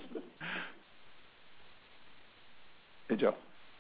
Hey, Joe.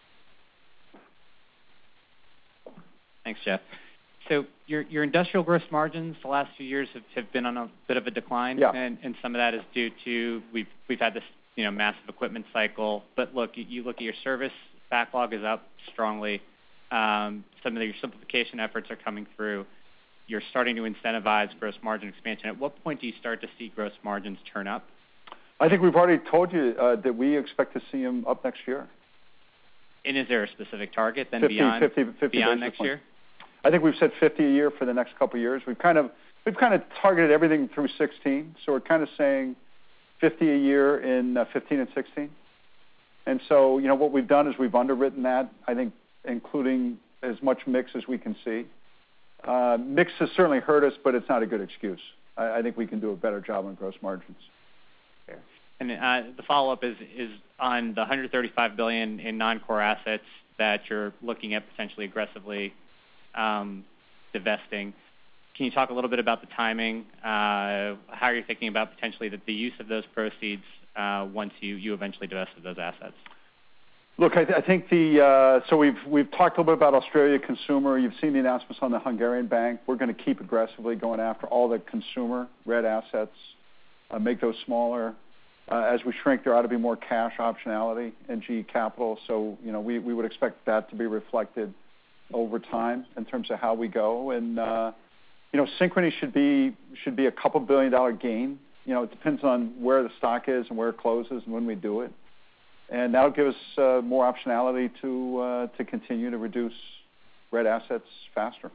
Thanks, Jeff. So your your industrial gross margins the last few years have, have been on a bit of a decline, yeah. and, and some of that is due to we've we've had this you know massive equipment cycle. But look, you, you look at your service backlog is up strongly. Um, some of your simplification efforts are coming through. You're starting to incentivize gross margin expansion. At what point do you start to see gross margins turn up? I think we've already told you uh, that we expect to see them up next year. And is there a specific target then fifty, beyond fifty, fifty beyond next points. year? I think we've said fifty a year for the next couple of years. We've kind of we've kind of targeted everything through sixteen, so we're kind of saying fifty a year in uh, fifteen and sixteen. And so, you know, what we've done is we've underwritten that, I think, including as much mix as we can see. Uh, mix has certainly hurt us, but it's not a good excuse. I, I think we can do a better job on gross margins. And uh, the follow-up is is on the one hundred thirty-five billion dollars in non-core assets that you're looking at potentially aggressively um, divesting. Can you talk a little bit about the timing, uh, how you're thinking about potentially the, the use of those proceeds uh, once you, you eventually divest of those assets? Look, I, th- I think the uh, so we've we've talked a little bit about Australia consumer. You've seen the announcements on the Hungarian bank. We're going to keep aggressively going after all the consumer red assets, uh, make those smaller. Uh, as we shrink, there ought to be more cash optionality in G E Capital. So, you know, we, we would expect that to be reflected over time in terms of how we go. And, uh, you know, Synchrony should be should be a couple billion dollar gain. You know, it depends on where the stock is and where it closes and when we do it. And that'll give us uh, more optionality to uh, to continue to reduce red assets faster.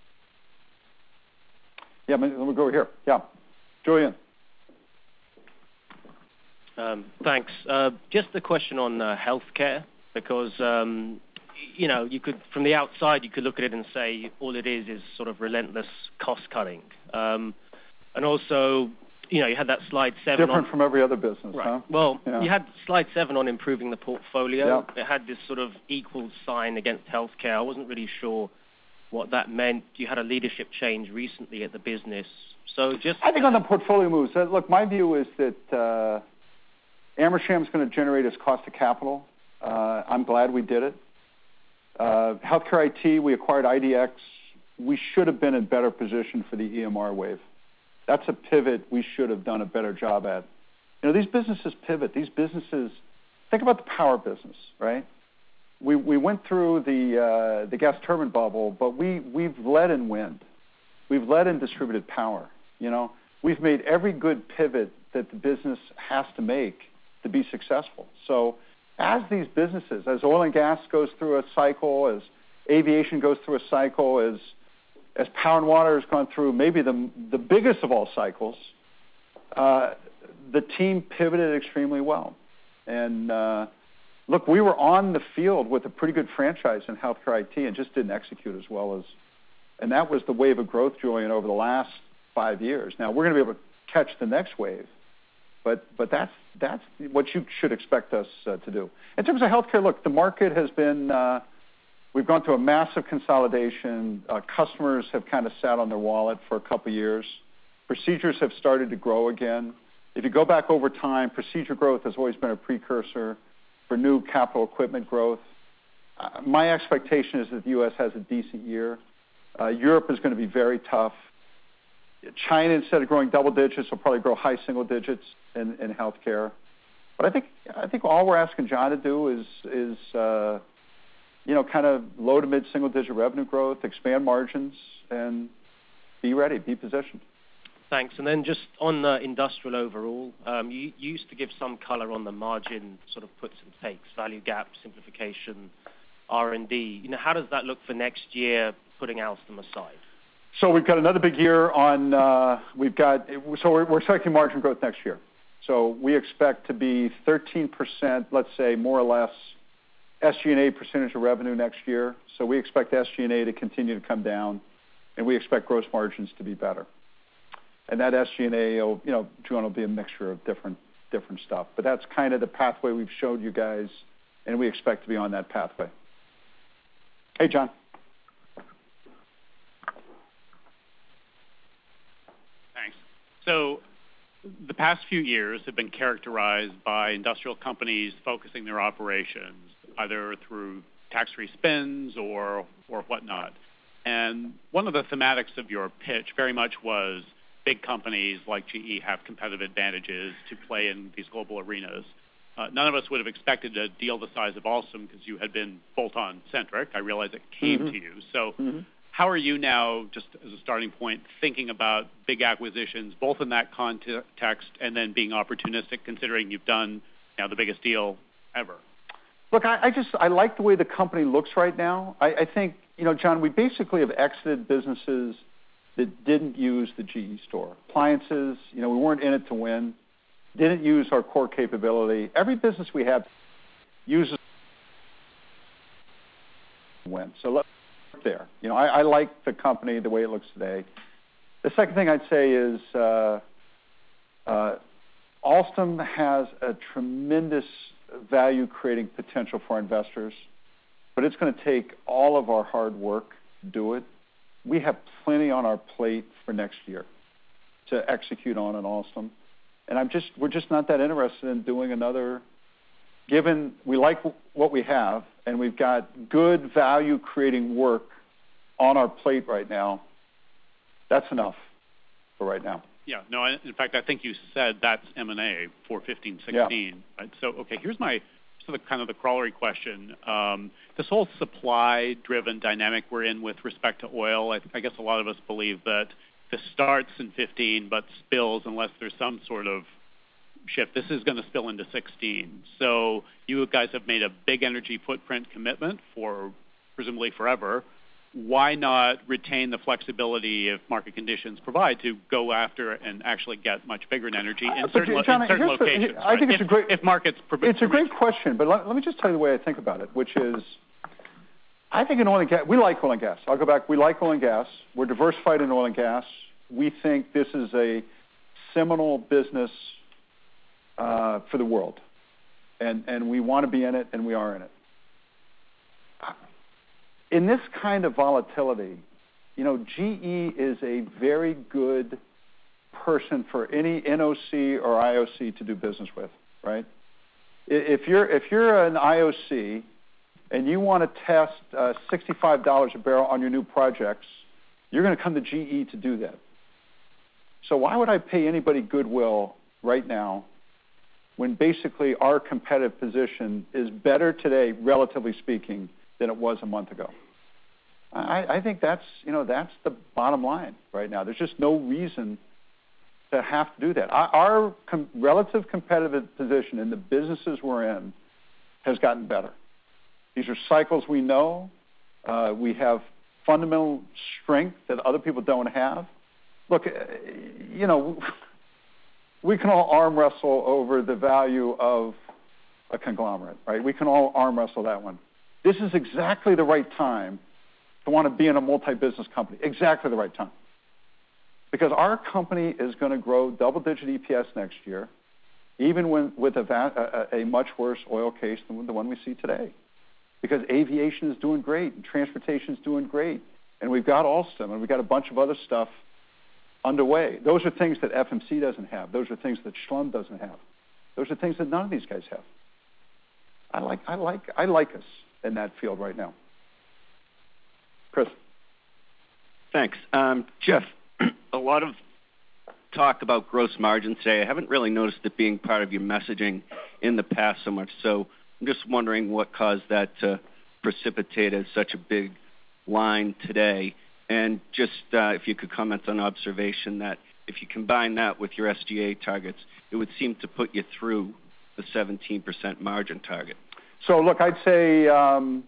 Yeah, let me go over here. Yeah, Julian. Um, thanks. Uh, just a question on uh, healthcare, because um, you know, you could, from the outside, you could look at it and say all it is is sort of relentless cost cutting, um, and also, you know, you had that slide seven. Different on, from every other business, right. huh? Well, yeah. You had slide seven on improving the portfolio. Yeah. It had this sort of equal sign against healthcare. I wasn't really sure what that meant. You had a leadership change recently at the business, so just. I think on the portfolio moves, uh, look, my view is that. Uh, Amersham is going to generate its cost of capital. Uh, I'm glad we did it. Uh, healthcare I T, we acquired I D X. We should have been in better position for the E M R wave. That's a pivot we should have done a better job at. You know, these businesses pivot. These businesses, think about the power business, right? we, we went through the, uh, the gas turbine bubble, but we, we've led in wind. We've led in distributed power. You know, we've made every good pivot that the business has to make to be successful. So as these businesses, as oil and gas goes through a cycle, as aviation goes through a cycle, as, as power and water has gone through maybe the, the biggest of all cycles, uh, the team pivoted extremely well. And, uh, look, we were on the field with a pretty good franchise in healthcare I T and just didn't execute as well as, and that was the wave of growth, Julian, over the last five years. Now, we're going to be able to catch the next wave, but but that's that's what you should expect us uh, to do. In terms of healthcare, look, the market has been, uh, we've gone through a massive consolidation. Uh, customers have kind of sat on their wallet for a couple years. Procedures have started to grow again. If you go back over time, procedure growth has always been a precursor for new capital equipment growth. Uh, my expectation is that the U S has a decent year. Uh, Europe is going to be very tough. China, instead of growing double digits, will probably grow high single digits in, in healthcare. But I think I think all we're asking John to do is is uh, you know kind of low to mid single digit revenue growth, expand margins, and be ready, be positioned. Thanks. And then just on uh, industrial overall, um, you, you used to give some color on the margin sort of puts and takes, value gap, simplification, R and D. You know, how does that look for next year, putting Alstom aside? So we've got another big year on, uh, we've got, so we're, we're expecting margin growth next year. So we expect to be thirteen percent, let's say, more or less, S G and A percentage of revenue next year. So we expect S G and A to continue to come down, and we expect gross margins to be better. And that S G and A, will, you know, John, will be a mixture of different different stuff. But that's kind of the pathway we've showed you guys, and we expect to be on that pathway. Hey, John. Thanks. So the past few years have been characterized by industrial companies focusing their operations either through tax-free spins or or whatnot. And one of the thematics of your pitch very much was big companies like G E have competitive advantages to play in these global arenas. Uh, none of us would have expected a deal the size of Alstom because you had been bolt-on centric. I realize it came mm-hmm. to you. So mm-hmm. how are you now, just as a starting point, thinking about big acquisitions, both in that context and then being opportunistic, considering you've done now the biggest deal ever? Look, I, I just I like the way the company looks right now. I, I think, you know, John, we basically have exited businesses that didn't use the G E store. Appliances, you know, we weren't in it to win, didn't use our core capability. Every business we have uses to win. So let's start there. You know, I, I like the company the way it looks today. The second thing I'd say is uh, uh, Alstom has a tremendous value-creating potential for our investors, but it's going to take all of our hard work to do it. We have plenty on our plate for next year to execute on in Alstom. And I'm just, we're just not that interested in doing another, given we like what we have and we've got good value creating work on our plate right now. That's enough for right now. Yeah, no, I, in fact, I think you said that's M and A for fifteen sixteen. Yeah. Right? So, okay, here's my, so the kind of the corollary question. Um, this whole supply-driven dynamic we're in with respect to oil, I, I guess a lot of us believe that this starts in fifteen but spills unless there's some sort of shift. This is going to spill into sixteen. So you guys have made a big energy footprint commitment for presumably forever. Why not retain the flexibility if market conditions provide to go after and actually get much bigger in energy in uh, certain, John, in certain locations? The, I right? think it's if, a great if markets. Pro- it's a great question, but let, let me just tell you the way I think about it, which is, I think in oil and gas, we like oil and gas. I'll go back. We like oil and gas. We're diversified in oil and gas. We think this is a seminal business uh, for the world, and and we want to be in it, and we are in it. In this kind of volatility, you know, G E is a very good person for any N O C or I O C to do business with, right? If you're if you're an I O C and you want to test uh, sixty-five dollars a barrel on your new projects, you're going to come to G E to do that. So why would I pay anybody goodwill right now when basically our competitive position is better today, relatively speaking, than it was a month ago. I, I think that's, you know, that's the bottom line right now. There's just no reason to have to do that. Our, our com- relative competitive position in the businesses we're in has gotten better. These are cycles we know. Uh, we have fundamental strength that other people don't have. Look, you know, we can all arm wrestle over the value of a conglomerate, right? We can all arm wrestle that one. This is exactly the right time to want to be in a multi-business company. Exactly the right time. Because our company is going to grow double-digit E P S next year, even when, with a, va- a, a much worse oil case than the one we see today. Because aviation is doing great, and transportation is doing great, and we've got Alstom, and we've got a bunch of other stuff underway. Those are things that F M C doesn't have. Those are things that Schlum doesn't have. Those are things that none of these guys have. I like, I like, I like us in that field right now. Chris. Thanks. Um, Jeff, a lot of talk about gross margins today. I haven't really noticed it being part of your messaging in the past so much. So I'm just wondering what caused that to precipitate as such a big line today. And just uh, if you could comment on observation that if you combine that with your S G A targets, it would seem to put you through the seventeen percent margin target. So look, I'd say um,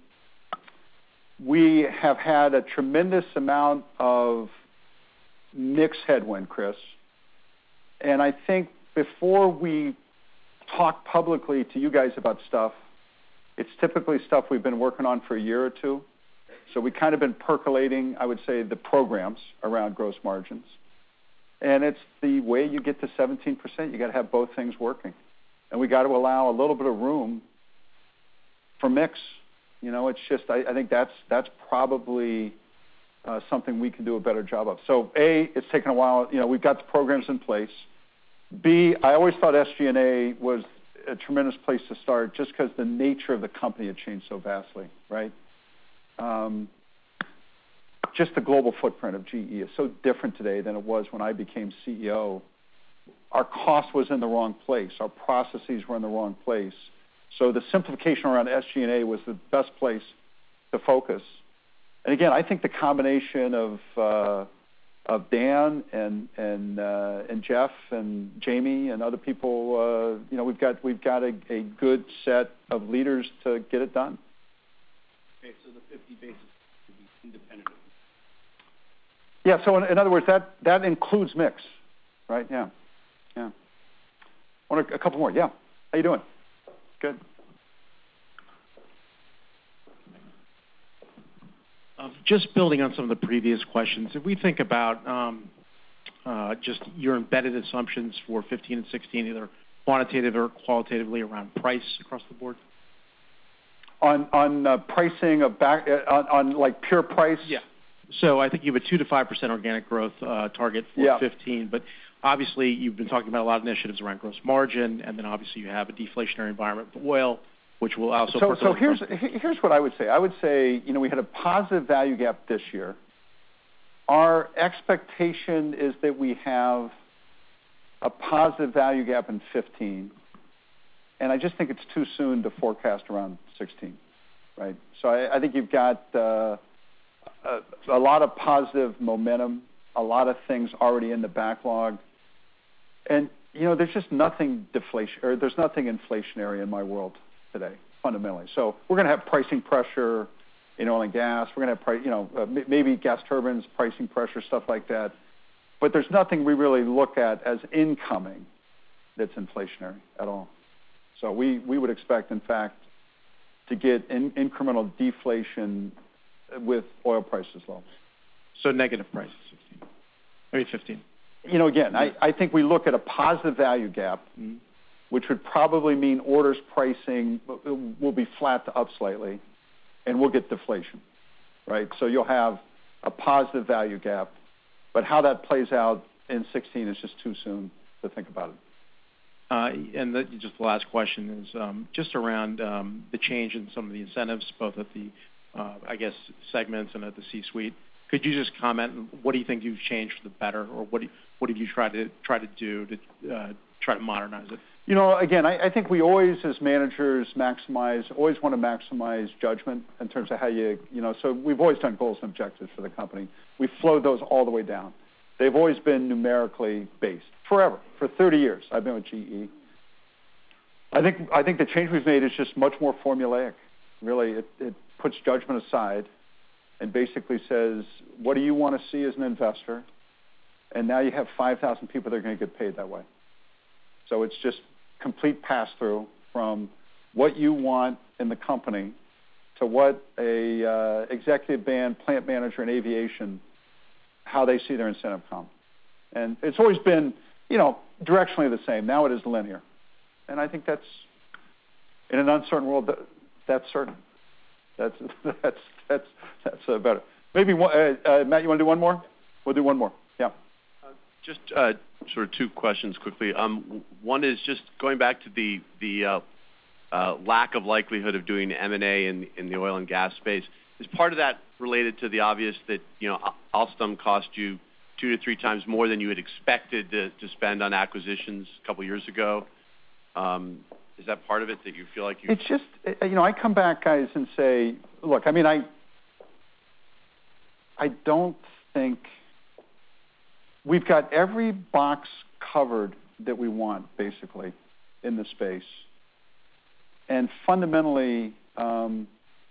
we have had a tremendous amount of mix headwind, Chris. And I think before we talk publicly to you guys about stuff, it's typically stuff we've been working on for a year or two. So we kind of been percolating, I would say, the programs around gross margins. And it's the way you get to seventeen percent. You got to have both things working. And we got to allow a little bit of room for mix. You know, it's just, I, I think that's that's probably uh, something we can do a better job of. So A, it's taken a while. You know, we've got the programs in place. B, I always thought S G and A was a tremendous place to start just because the nature of the company had changed so vastly, right? Um, just the global footprint of G E is so different today than it was when I became C E O. Our cost was in the wrong place. Our processes were in the wrong place. So the simplification around S G and A was the best place to focus. And again, I think the combination of uh, of Dan and and uh, and Jeff and Jamie and other people, uh, you know, we've got we've got a, a good set of leaders to get it done. Okay, so the fifty basis would be independent. Yeah. So in, in other words, that that includes mix, right? Yeah, yeah. Want a, a couple more? Yeah. How you doing? Good. Um, just building on some of the previous questions, if we think about um, uh, just your embedded assumptions for fifteen and sixteen, either quantitative or qualitatively around price across the board? On on uh, pricing of back uh, on, on like pure price. Yeah. So I think you have a two to five percent organic growth uh, target for yeah. fifteen, but obviously you've been talking about a lot of initiatives around gross margin, and then obviously you have a deflationary environment for oil, which will also. So so here's here's what I would say. I would say you know we had a positive value gap this year. Our expectation is that we have a positive value gap in fifteen. And I just think it's too soon to forecast around sixteen, right? So I, I think you've got uh, a, a lot of positive momentum, a lot of things already in the backlog, and you know there's just nothing deflation or there's nothing inflationary in my world today fundamentally. So we're going to have pricing pressure in oil and gas. We're going to have price, you know uh, m- maybe gas turbines, pricing pressure, stuff like that. But there's nothing we really look at as incoming that's inflationary at all. So we, we would expect, in fact, to get in, incremental deflation with oil prices low. So negative prices, sixteen, maybe fifteen. You know, again, I, I think we look at a positive value gap, mm-hmm. which would probably mean orders pricing will be flat to up slightly, and we'll get deflation, right? So you'll have a positive value gap, but how that plays out in sixteen is just too soon to think about it. Uh, and the, just the last question is um, just around um, the change in some of the incentives, both at the, uh, I guess, segments and at the C-suite. Could you just comment? What do you think you've changed for the better, or what do you, what have you tried to try to do to uh, try to modernize it? You know, again, I, I think we always, as managers, maximize, always want to maximize judgment in terms of how you, you know, so we've always done goals and objectives for the company. We've flowed those all the way down. They've always been numerically based, forever. For thirty years, I've been with G E. I think, I think the change we've made is just much more formulaic. Really, it, it puts judgment aside and basically says, what do you want to see as an investor? And now you have five thousand people that are going to get paid that way. So it's just complete pass-through from what you want in the company to what a uh, executive band, plant manager in aviation, how they see their incentive comp. And it's always been, you know, directionally the same. Now it is linear. And I think that's, in an uncertain world, that, that's certain. That's, that's, that's, that's uh, better. Maybe, one, uh, uh, Matt, you want to do one more? We'll do one more. Yeah. Just uh, sort of two questions quickly. Um, one is just going back to the the uh, uh, lack of likelihood of doing M and A in in the oil and gas space. Is part of that related to the obvious that, you know, Alstom cost you two to three times more than you had expected to, to spend on acquisitions a couple years ago? Um, is that part of it that you feel like you? It's just, you know, I come back, guys, and say, look, I mean, I I don't think. We've got every box covered that we want, basically, in the space. And fundamentally, um,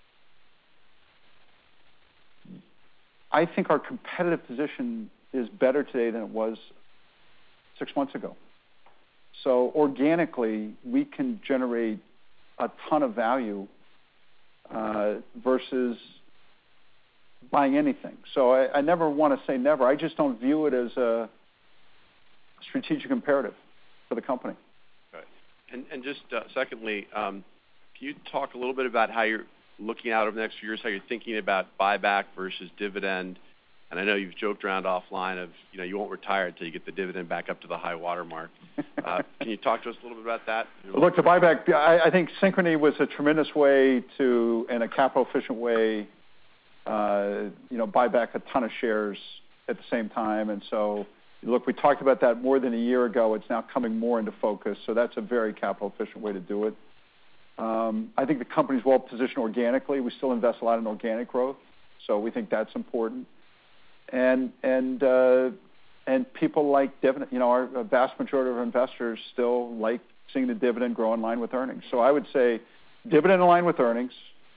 I think our competitive position is better today than it was six months ago. So organically, we can generate a ton of value uh, versus buying anything. So I, I never want to say never. I just don't view it as a strategic imperative for the company. Right. And, and just uh, secondly, um, can you talk a little bit about how you're looking out over the next few years, how you're thinking about buyback versus dividend? And I know you've joked around offline of, you know, you won't retire until you get the dividend back up to the high water mark. Uh, can you talk to us a little bit about that? Look, the buyback, I, I think Synchrony was a tremendous way to, in a capital-efficient way, Uh, you know, buy back a ton of shares at the same time. And so, look, we talked about that more than a year ago. It's now coming more into focus. So that's a very capital-efficient way to do it. Um, I think the company's well-positioned organically. We still invest a lot in organic growth. So we think that's important. And and uh, and people like dividend. You know, our a vast majority of our investors still like seeing the dividend grow in line with earnings. So I would say dividend in line with earnings.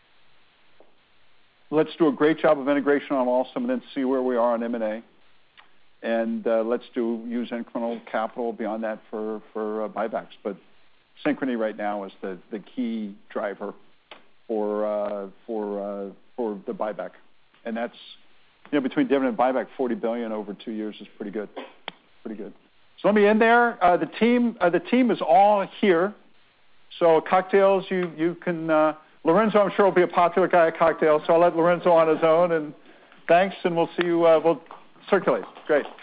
Let's do a great job of integration on Alstom and then see where we are on M and A. And uh, let's do use incremental capital beyond that for, for uh, buybacks. But Synchrony right now is the, the key driver for uh, for uh, for the buyback. And that's, you know, between dividend and buyback, forty billion dollars over two years is pretty good. Pretty good. So let me end there. Uh, the team uh, the team is all here. So cocktails, you, you can... Uh, Lorenzo, I'm sure, will be a popular guy at cocktails, so I'll let Lorenzo on his own. And thanks, and we'll see you. Uh, we'll circulate. Great.